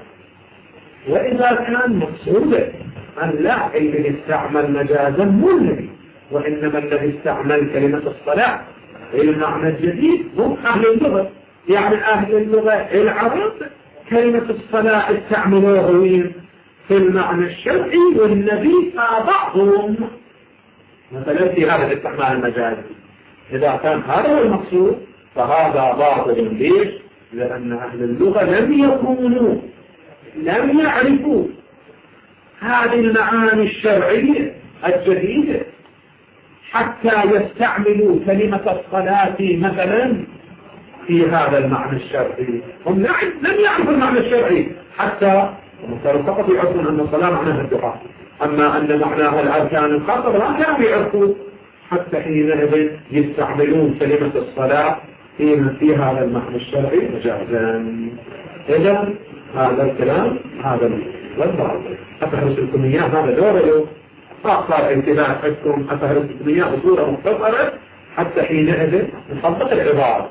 وإذا كان مقصودا أن لا اللي استعمل مجازا مو النبي، وإنما الذي استعمل كلمة الصلاة المعنى الجديد هم أهل اللغة، يعني أهل اللغة العرب كلمة الصلاة استعملوها في المعنى الشرعي والنبي تابعهم مثلا في هذا الاستعمال المجازي. إذا كان هذا هو المقصود فهذا باطل. ليش؟ لأن أهل اللغة لم يكونوا لم يعرفوا هذه المعاني الشرعية الجديدة حتى يستعملوا كلمة الصلاة مثلا في هذا المعنى الشرعي. هم لم يعرفوا المعنى الشرعي حتى كانوا فقط يعرفون أن الصلاة معناها الدعاء، أما أن معناها الأركان الخاصة ما كانوا يعرفوا حتى حينئذ يستعملون كلمة الصلاة في في هذا المعنى الشرعي مجازا. إذا هذا الكلام هذا والبعض أفهرس لكم إياه هذا دوره صار انتباه حكم أفهرس لكم إياه بصورة مختصرة حتى حينئذ نطبق العبارة.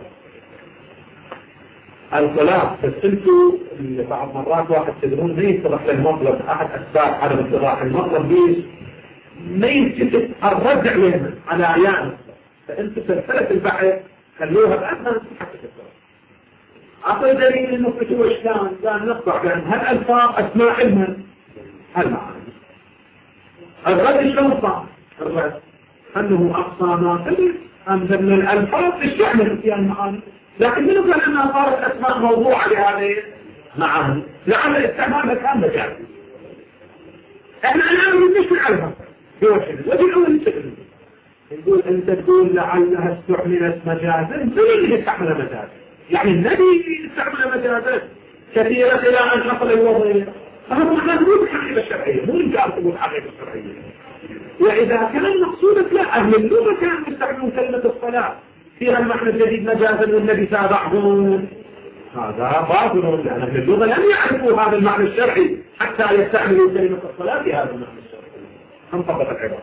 الصلاة فالسلسوا بعض مرات واحد تدرون ما يصرح للمطلب أحد أسباب عدم اصطلاح المطلب ليش ما ينتبه الرد علينا على أعيان، فأنت سلسلة البحث خلوها بأنها حتى تكبر. أعطي دليل إنه فتوى إشكال كان نقطع بأن هل ألفاظ أسماء علما هل معاني الرد شلون صار؟ الرد أنه أقصى ما تدري أم ذن الألفاظ تشعمل فيها المعاني، لكن منه قال أنها صارت أسماء موضوعة لهذه معاني لعل استعمالها كان مجازي. احنا الآن مش نعرفها بوجه الوجه الأول نتكلم نقول أنت تقول لعلها استعملت مجازا، من اللي استعملها مجازا؟ يعني النبي استعمل مجازا كثيرة إلى أن حصل الوضع. فهذا معناه مو بالحقيقة الشرعية، مو إنكار تقول الحقيقة الشرعية. وإذا كان مقصودك لا أهل اللغة كانوا يستعملون كلمة الصلاة فيها المعنى الجديد مجازا والنبي تابعهم، هذا باطل لأن أهل اللغة لم يعرفوا هذا المعنى الشرعي حتى يستعملوا كلمة الصلاة في هذا المعنى الشرعي. انطبق العبارة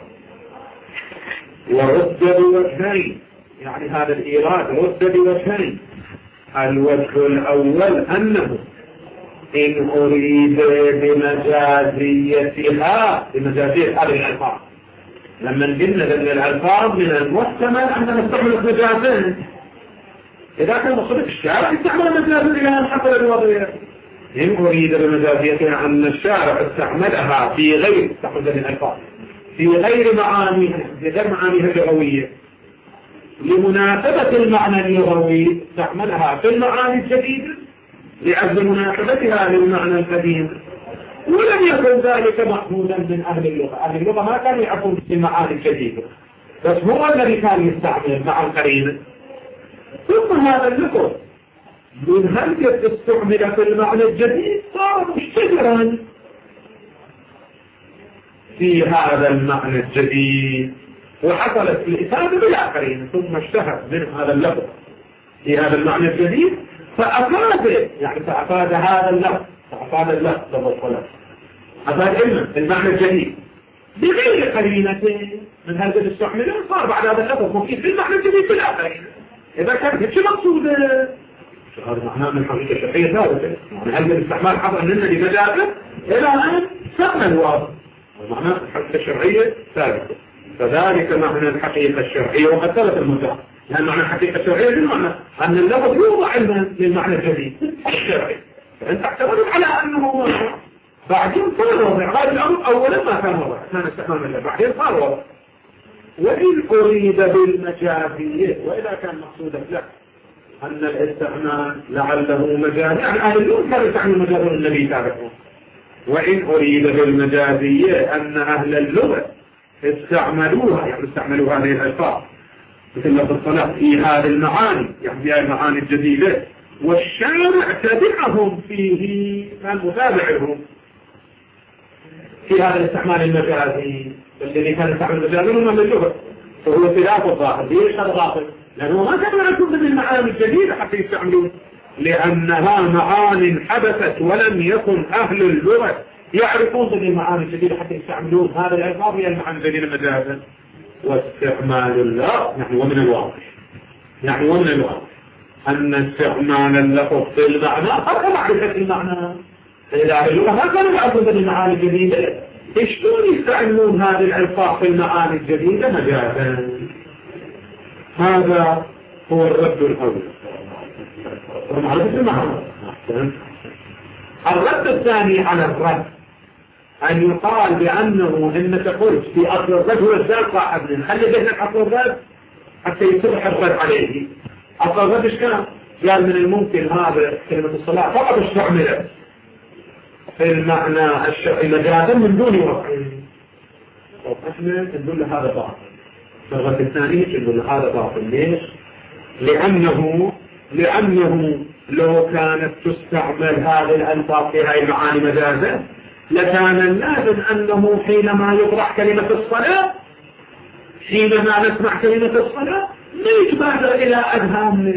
ورد بوجهين، يعني هذا الإيراد رد بوجهين. الوجه الأول أنه إن أريد بمجازيتها بمجازية هذه الألفاظ لما قلنا أن الألفاظ من المحتمل أن نستعمل مجازين، إذا كان مقصود الشارع يستعمل مجازين إلى أن حصل الوضعية. إن أريد بمجازيتها أن الشارع استعملها في غير استعمل الألفاظ في غير معانيها في غير معانيها اللغوية لمناسبة المعنى اللغوي، استعملها في المعاني الجديدة لأجل مناسبتها للمعنى القديم، ولم يكن ذلك محمودا من أهل اللغة. أهل اللغة ما كانوا يعرفون بالمعاني الجديدة، بس هو الذي كان يستعمل مع القرينة. ثم هذا اللغة من هل استعمل في المعنى الجديد صار مشتهرا في هذا المعنى الجديد، وحصلت الإفادة بلا قرينة، ثم اشتهر من هذا اللفظ في هذا المعنى الجديد فأفاد، يعني فأفاد هذا اللفظ فأفاد اللفظ والخلاف أفاد علما المعنى الجديد بغير قرينة من هذا الاستعمال، صار بعد هذا اللفظ مفيد في المعنى الجديد بلا قرينة. إذا كانت شو مقصودة؟ هذا معناه من حقيقة الشرعية ثابتة، يعني هل الاستعمال حصل منه لمجازه إلى أن سمى الواضح، معناه الحقيقة الشرعية ثابتة. فذلك معنى الحقيقة الشرعية وقد ثبت المدعى، لأن معنى الحقيقة الشرعية بالمعنى أن اللفظ يوضع علما للمعنى الجديد الشرعي، فأنت اعتمدت على أنه بعدين صار وضع. هذا الأمر أولا ما كان وضع، كان استعمال مجاز، بعدين صار وضع. وإن أريد بالمجازية، وإذا كان مقصودا لا أن الاستعمال لعله مجاز، يعني أهل اللغة كانوا يستعملوا مجاز النبي تعرفون. وإن أريد بالمجازية أن أهل اللغة استعملوها، يعني استعملوا هذه الألفاظ مثل لفظ الصلاة في هذه المعاني، يعني في هذه المعاني الجديدة، والشارع تبعهم فيه، كان متابع لهم في هذا الاستعمال المجازي. الذي كان يستعمل المجازي هم من اللغة، فهو خلاف الظاهر. ليش هذا غافل؟ لأنه ما كانوا يعرفون من المعاني الجديدة حتى يستعملون، لأنها معاني حدثت ولم يكن أهل اللغة يعرفون من المعاني الجديدة حتى يستعملون هذا الألفاظ هي المعاني الجديدة مجازا. واستعمال اللفظ يعني ومن الواضح يعني ومن الواضح أن استعمال اللفظ في المعنى قبل معرفة المعنى. إذا أهل اللغة ما كانوا يعرفون من المعاني الجديدة، شلون يستعملون هذه الألفاظ في المعاني الجديدة مجازا؟ هذا هو الرد الأول ومعرفة المعنى. الرد الثاني على الرد أن يقال بأنه إنك قلت في أصل الرد هو الزال صاحب، خلي ذهنك أصل الرد حتى يصبح الرد عليه. أصل الرد إيش كان؟ قال من الممكن هذا كلمة الصلاة فقط استعملت في المعنى الشرعي مجازا من دون وقع، وإحنا نقول له هذا باطل. الرد الثاني نقول له هذا باطل. ليش؟ لأنه لأنه لو كانت تستعمل هذه الألفاظ في هذه المعاني مجازا لكان اللازم أنه حينما يطرح كلمة الصلاة حينما نسمع كلمة الصلاة ما يتبادر إلى أذهاننا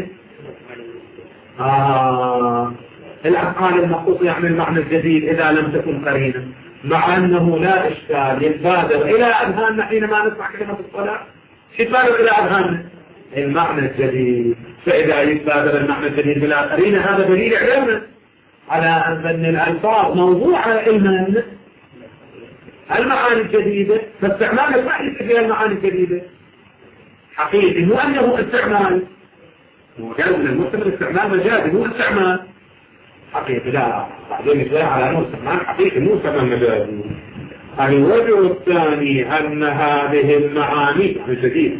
آه الأفعال المخصوصة يعني المعنى الجديد إذا لم تكن قرينة، مع أنه لا إشكال يتبادر إلى أذهاننا حينما نسمع كلمة الصلاة يتبادر إلى أذهاننا المعنى الجديد. فإذا يتبادر المعنى الجديد بلا قرينة هذا دليل علمنا على أن الألفاظ موضوعة علما المعاني الجديدة، فاستعمال الوحي في المعاني الجديدة حقيقي مو أنه استعمال مجاز من المستمر، استعمال مجازي مو استعمال حقيقي. لا بعدين يتبع على أنه استعمال حقيقي مو استعمال مجازي. الوجه الثاني أن هذه المعاني الجديدة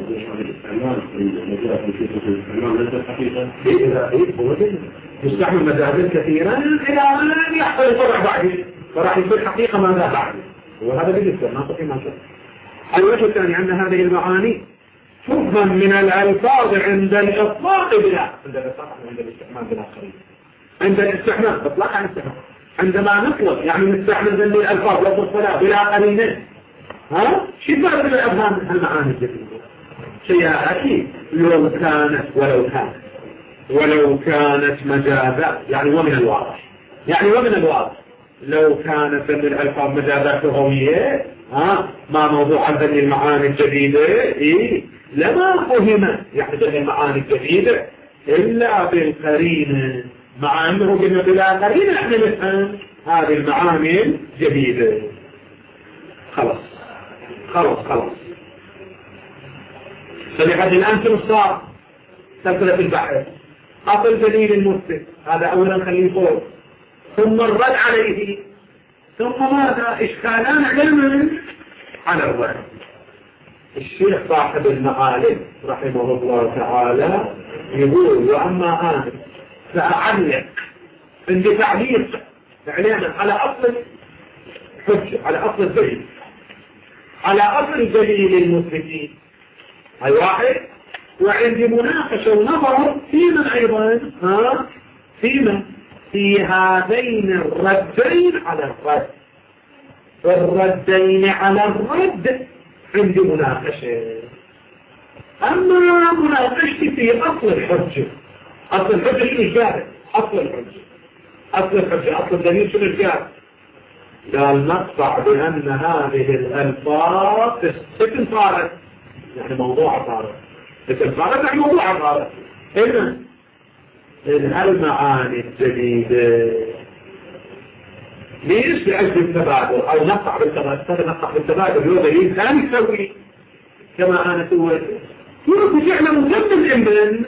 يستعمل مجازا كثيرا إلى أن يحصل الفرع بعدين، فراح يصير حقيقة ماذا بعد، وهذا بالنسبة ما تقي ما شاء. الوجه الثاني أن هذه المعاني تفهم من الألفاظ عند الإطلاق بلا عند الإطلاق عند الاستعمال بلا قريب، عند الاستعمال إطلاق عن الاستعمال عندما نطلق يعني نستعمل ذنب الألفاظ لفظ الصلاة بلا قرينة ها شيء بعد من الأفهام المعاني الجديدة شيء أكيد. لو كانت ولو كانت ولو كانت مجازات يعني ومن الواضح يعني ومن الواضح لو كانت ذنب الألفاظ مجازات لغوية ها ما موضوع ذنب المعاني الجديدة إيه لما فهم يعني ذنب المعاني الجديدة إلا بالقرينة، مع أنه قلنا بلا قرينة احنا نفهم هذه المعاني الجديدة. خلاص خلاص خلاص فلحد الآن شنو صار؟ سلسلة البحث أصل دليل المثبت هذا أولا خليه فوق، ثم الرد عليه، ثم ماذا؟ إشكالان علما على الرد. الشيخ صاحب المعالم رحمه الله تعالى يقول وأما أنا سأعلق عند تعليق إعلانا على أصل الحجة، على أصل الدليل، على أصل دليل المثبتين هاي واحد، وعندي مناقشة ونظر في من أيضا ها في من في هذين الردين على الرد، الردين على الرد عندي مناقشة. أما مناقشتي في أصل الحجة، أصل الحجة شنو الجارة؟ أصل الحجة أصل الحجة أصل الدليل شنو الجارة؟ قال نقطع بأن هذه الألفاظ اسم صارت، يعني موضوع صارت، اسم صارت يعني موضوع صارت. إذن المعاني الجديدة ليش لأجل التبادل أو نقطع بالتبادل، نقطع بالتبادل هو دليل ثاني سوي كما أنا سويت يمكن فعلا مسمى من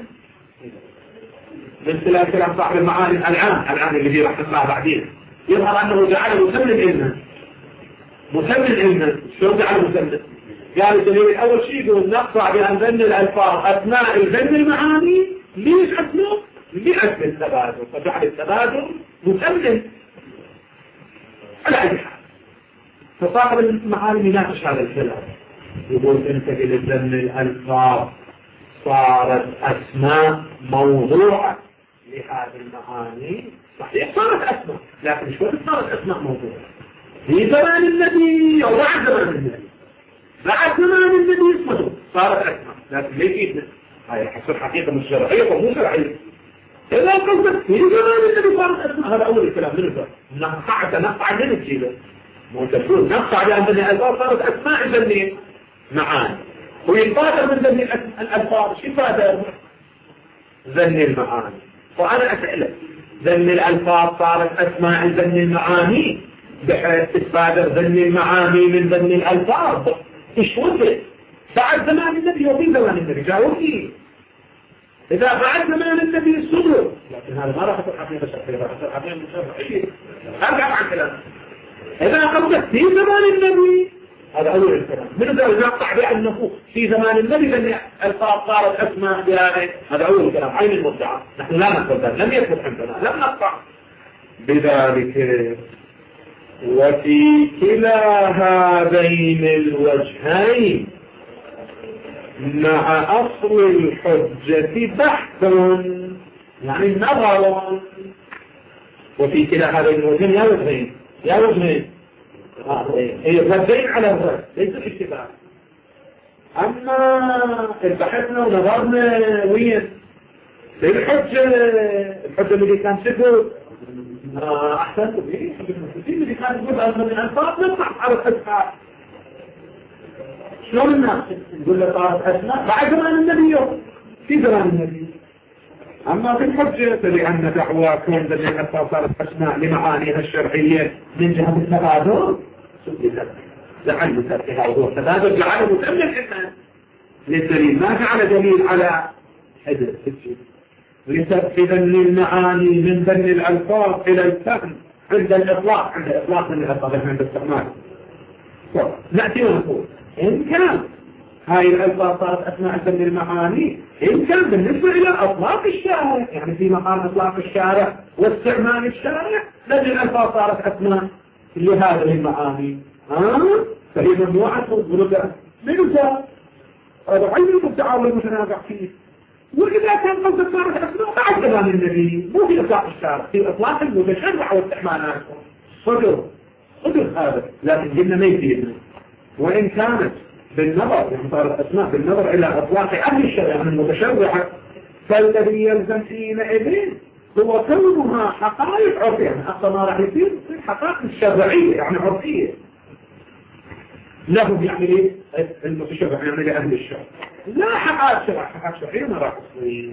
من خلال كلام صاحب المعاني الآن الآن اللي هي راح نسمعها بعدين يظهر أنه جعل مسمى علما مسمى علما. شو جعل مسمى؟ قال الدليل أول شيء يقول نقطع بأن ذن الألفاظ أثناء الذن المعاني ليش أثناء؟ لأجل التبادل، فجعل التبادل مسمى على أي حال. فصاحب المعالم يناقش هذا الكلام يقول انت لذن الألفاظ صارت أسماء موضوعة لهذه المعاني، صحيح صارت أسماء، لكن شو صارت أسماء موضوعة؟ في زمان النبي أو بعد زمان النبي، بعد زمان النبي اسمه صارت أسماء، لكن ليش يدنا؟ هاي حصل حقيقة مش شرعية ومو شرعية. إذا قلت في زمان النبي صارت أسماء، هذا أول الكلام من الفرق. نقطع نقطع من الجيلة مو تقول نقطع بأن الألفاظ صارت أسماء ذنين معاني، وينفاتر من ذن الألفاظ شو فاتر؟ ذن المعاني. وأنا أسألك ذن الألفاظ صارت أسماء ذن المعاني بحيث تتبادر ذن المعاني من ذن الألفاظ، إيش وجه؟ بعد زمان النبي وفي زمان النبي جاوبني. إذا بعد زمان النبي الصدر، لكن هذا ما راح يكون حقيقة شرعية، راح يكون حقيقة شرعية. أرجع عن كلام. إذا قلت في زمان النبي هذا أول الكلام. من ذلك نقطع بأنه في زمان النبي لأن الألفاظ صارت أسماء بهذه، هذا أول الكلام عين المدعى. نحن لا نقول ذلك، لم يثبت عندنا، لم نقطع بذلك. وفي كلا هذين الوجهين مع أصل الحجة بحث يعني نظر. وفي كلا هذين الوجهين يا وجهين يا وجهين هي الردين على الرد ليس الاشتباه. أما البحثنا ونظرنا وين الحجة، الحجة اللي كان شكل أحسنت به الحجة المسلمين اللي كان جزءا من الألفاظ نطلع على الحجة. شلون الناس نقول له صارت أسماء بعد زمان النبي في زمان النبي. أما في الحجة لأن دعوى كون ذلك الألفاظ صارت أسماء لمعانيها الشرعية من جهة التبادل جعل مسألتها وضوح تبادل جعله مسمى الحكمة للدليل، ما جعل دليل على حدث لتأخذ المعاني من ذن الألفاظ إلى الفهم عند الإطلاق، عند إطلاق من الألفاظ عند الاستعمال. نأتي ونقول إن كان هاي الألفاظ صارت أسماء ذن المعاني، إن كان بالنسبة إلى أطلاق الشارع، يعني في مقام أطلاق الشارع واستعمال الشارع لأن الألفاظ صارت أسماء لهذه المعاني. ها فهي ممنوعة ضربة من جاء هذا عين المدعى والمتنازع فيه. وإذا كان قصد صارت أسماء بعد زمان النبي مو في إطلاق الشارع، في إطلاق المتشرع واستعمالات صدر صدر هذا، لكن قلنا ما يفيدنا. وإن كانت بالنظر يعني صارت أسماء بالنظر إلى إطلاق أهل الشرع من المتشرعة، فالذي يلزم حينئذ هو كونها حقائق عرفية، يعني أصلا ما راح يصير حقائق الشرعية يعني عرفية لهم، يعني ايه المتشرع يعني لأهل الشرع، لا حقائق شرع حقائق شرعية ما راح تصير.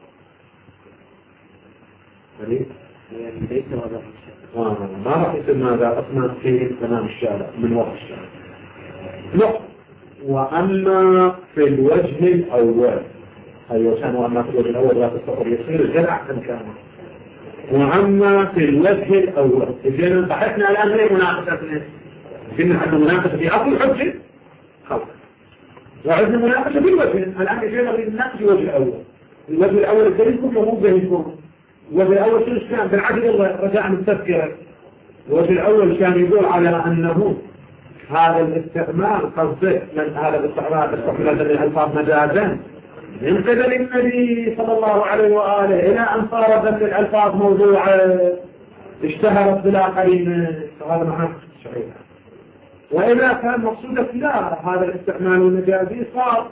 ليس هذا ما راح يصير ماذا أصلا في تمام الشارع من وقت الشارع نقطة. وأما في الوجه الأول أيوة كان وأما في الوجه الأول لا تستطيع يصير الجدع كم كان. وأما في الوجه الأول إذن بحثنا الآن ليه مناقشة قلنا عندنا مناقشة في أصل الحجة خلاص وعندنا مناقشة في الوجه الآن إجينا غير نناقش الوجه الأول. الوجه الأول الدليل كله مو بينكم. الوجه الأول شنو كان بالعدل رجاء التذكرة. الوجه الأول كان يقول على أنه هذا الاستعمال قصده من هذا الاستعمال استعمال الألفاظ مجازا من قبل النبي صلى الله عليه وآله إلى أن صارت الألفاظ موضوعة اشتهرت بالآخرين هذا معنى صحيح. وإذا كان مقصودك لا هذا الاستعمال المجازي صار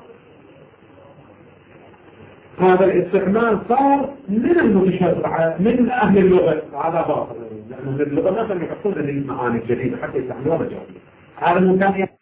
هذا الاستعمال صار من المتشرع من أهل اللغة هذا باطل لأن اللغة مثلا يحطون للمعاني الجديدة حتى يستعملوها مجازية. هذا المكان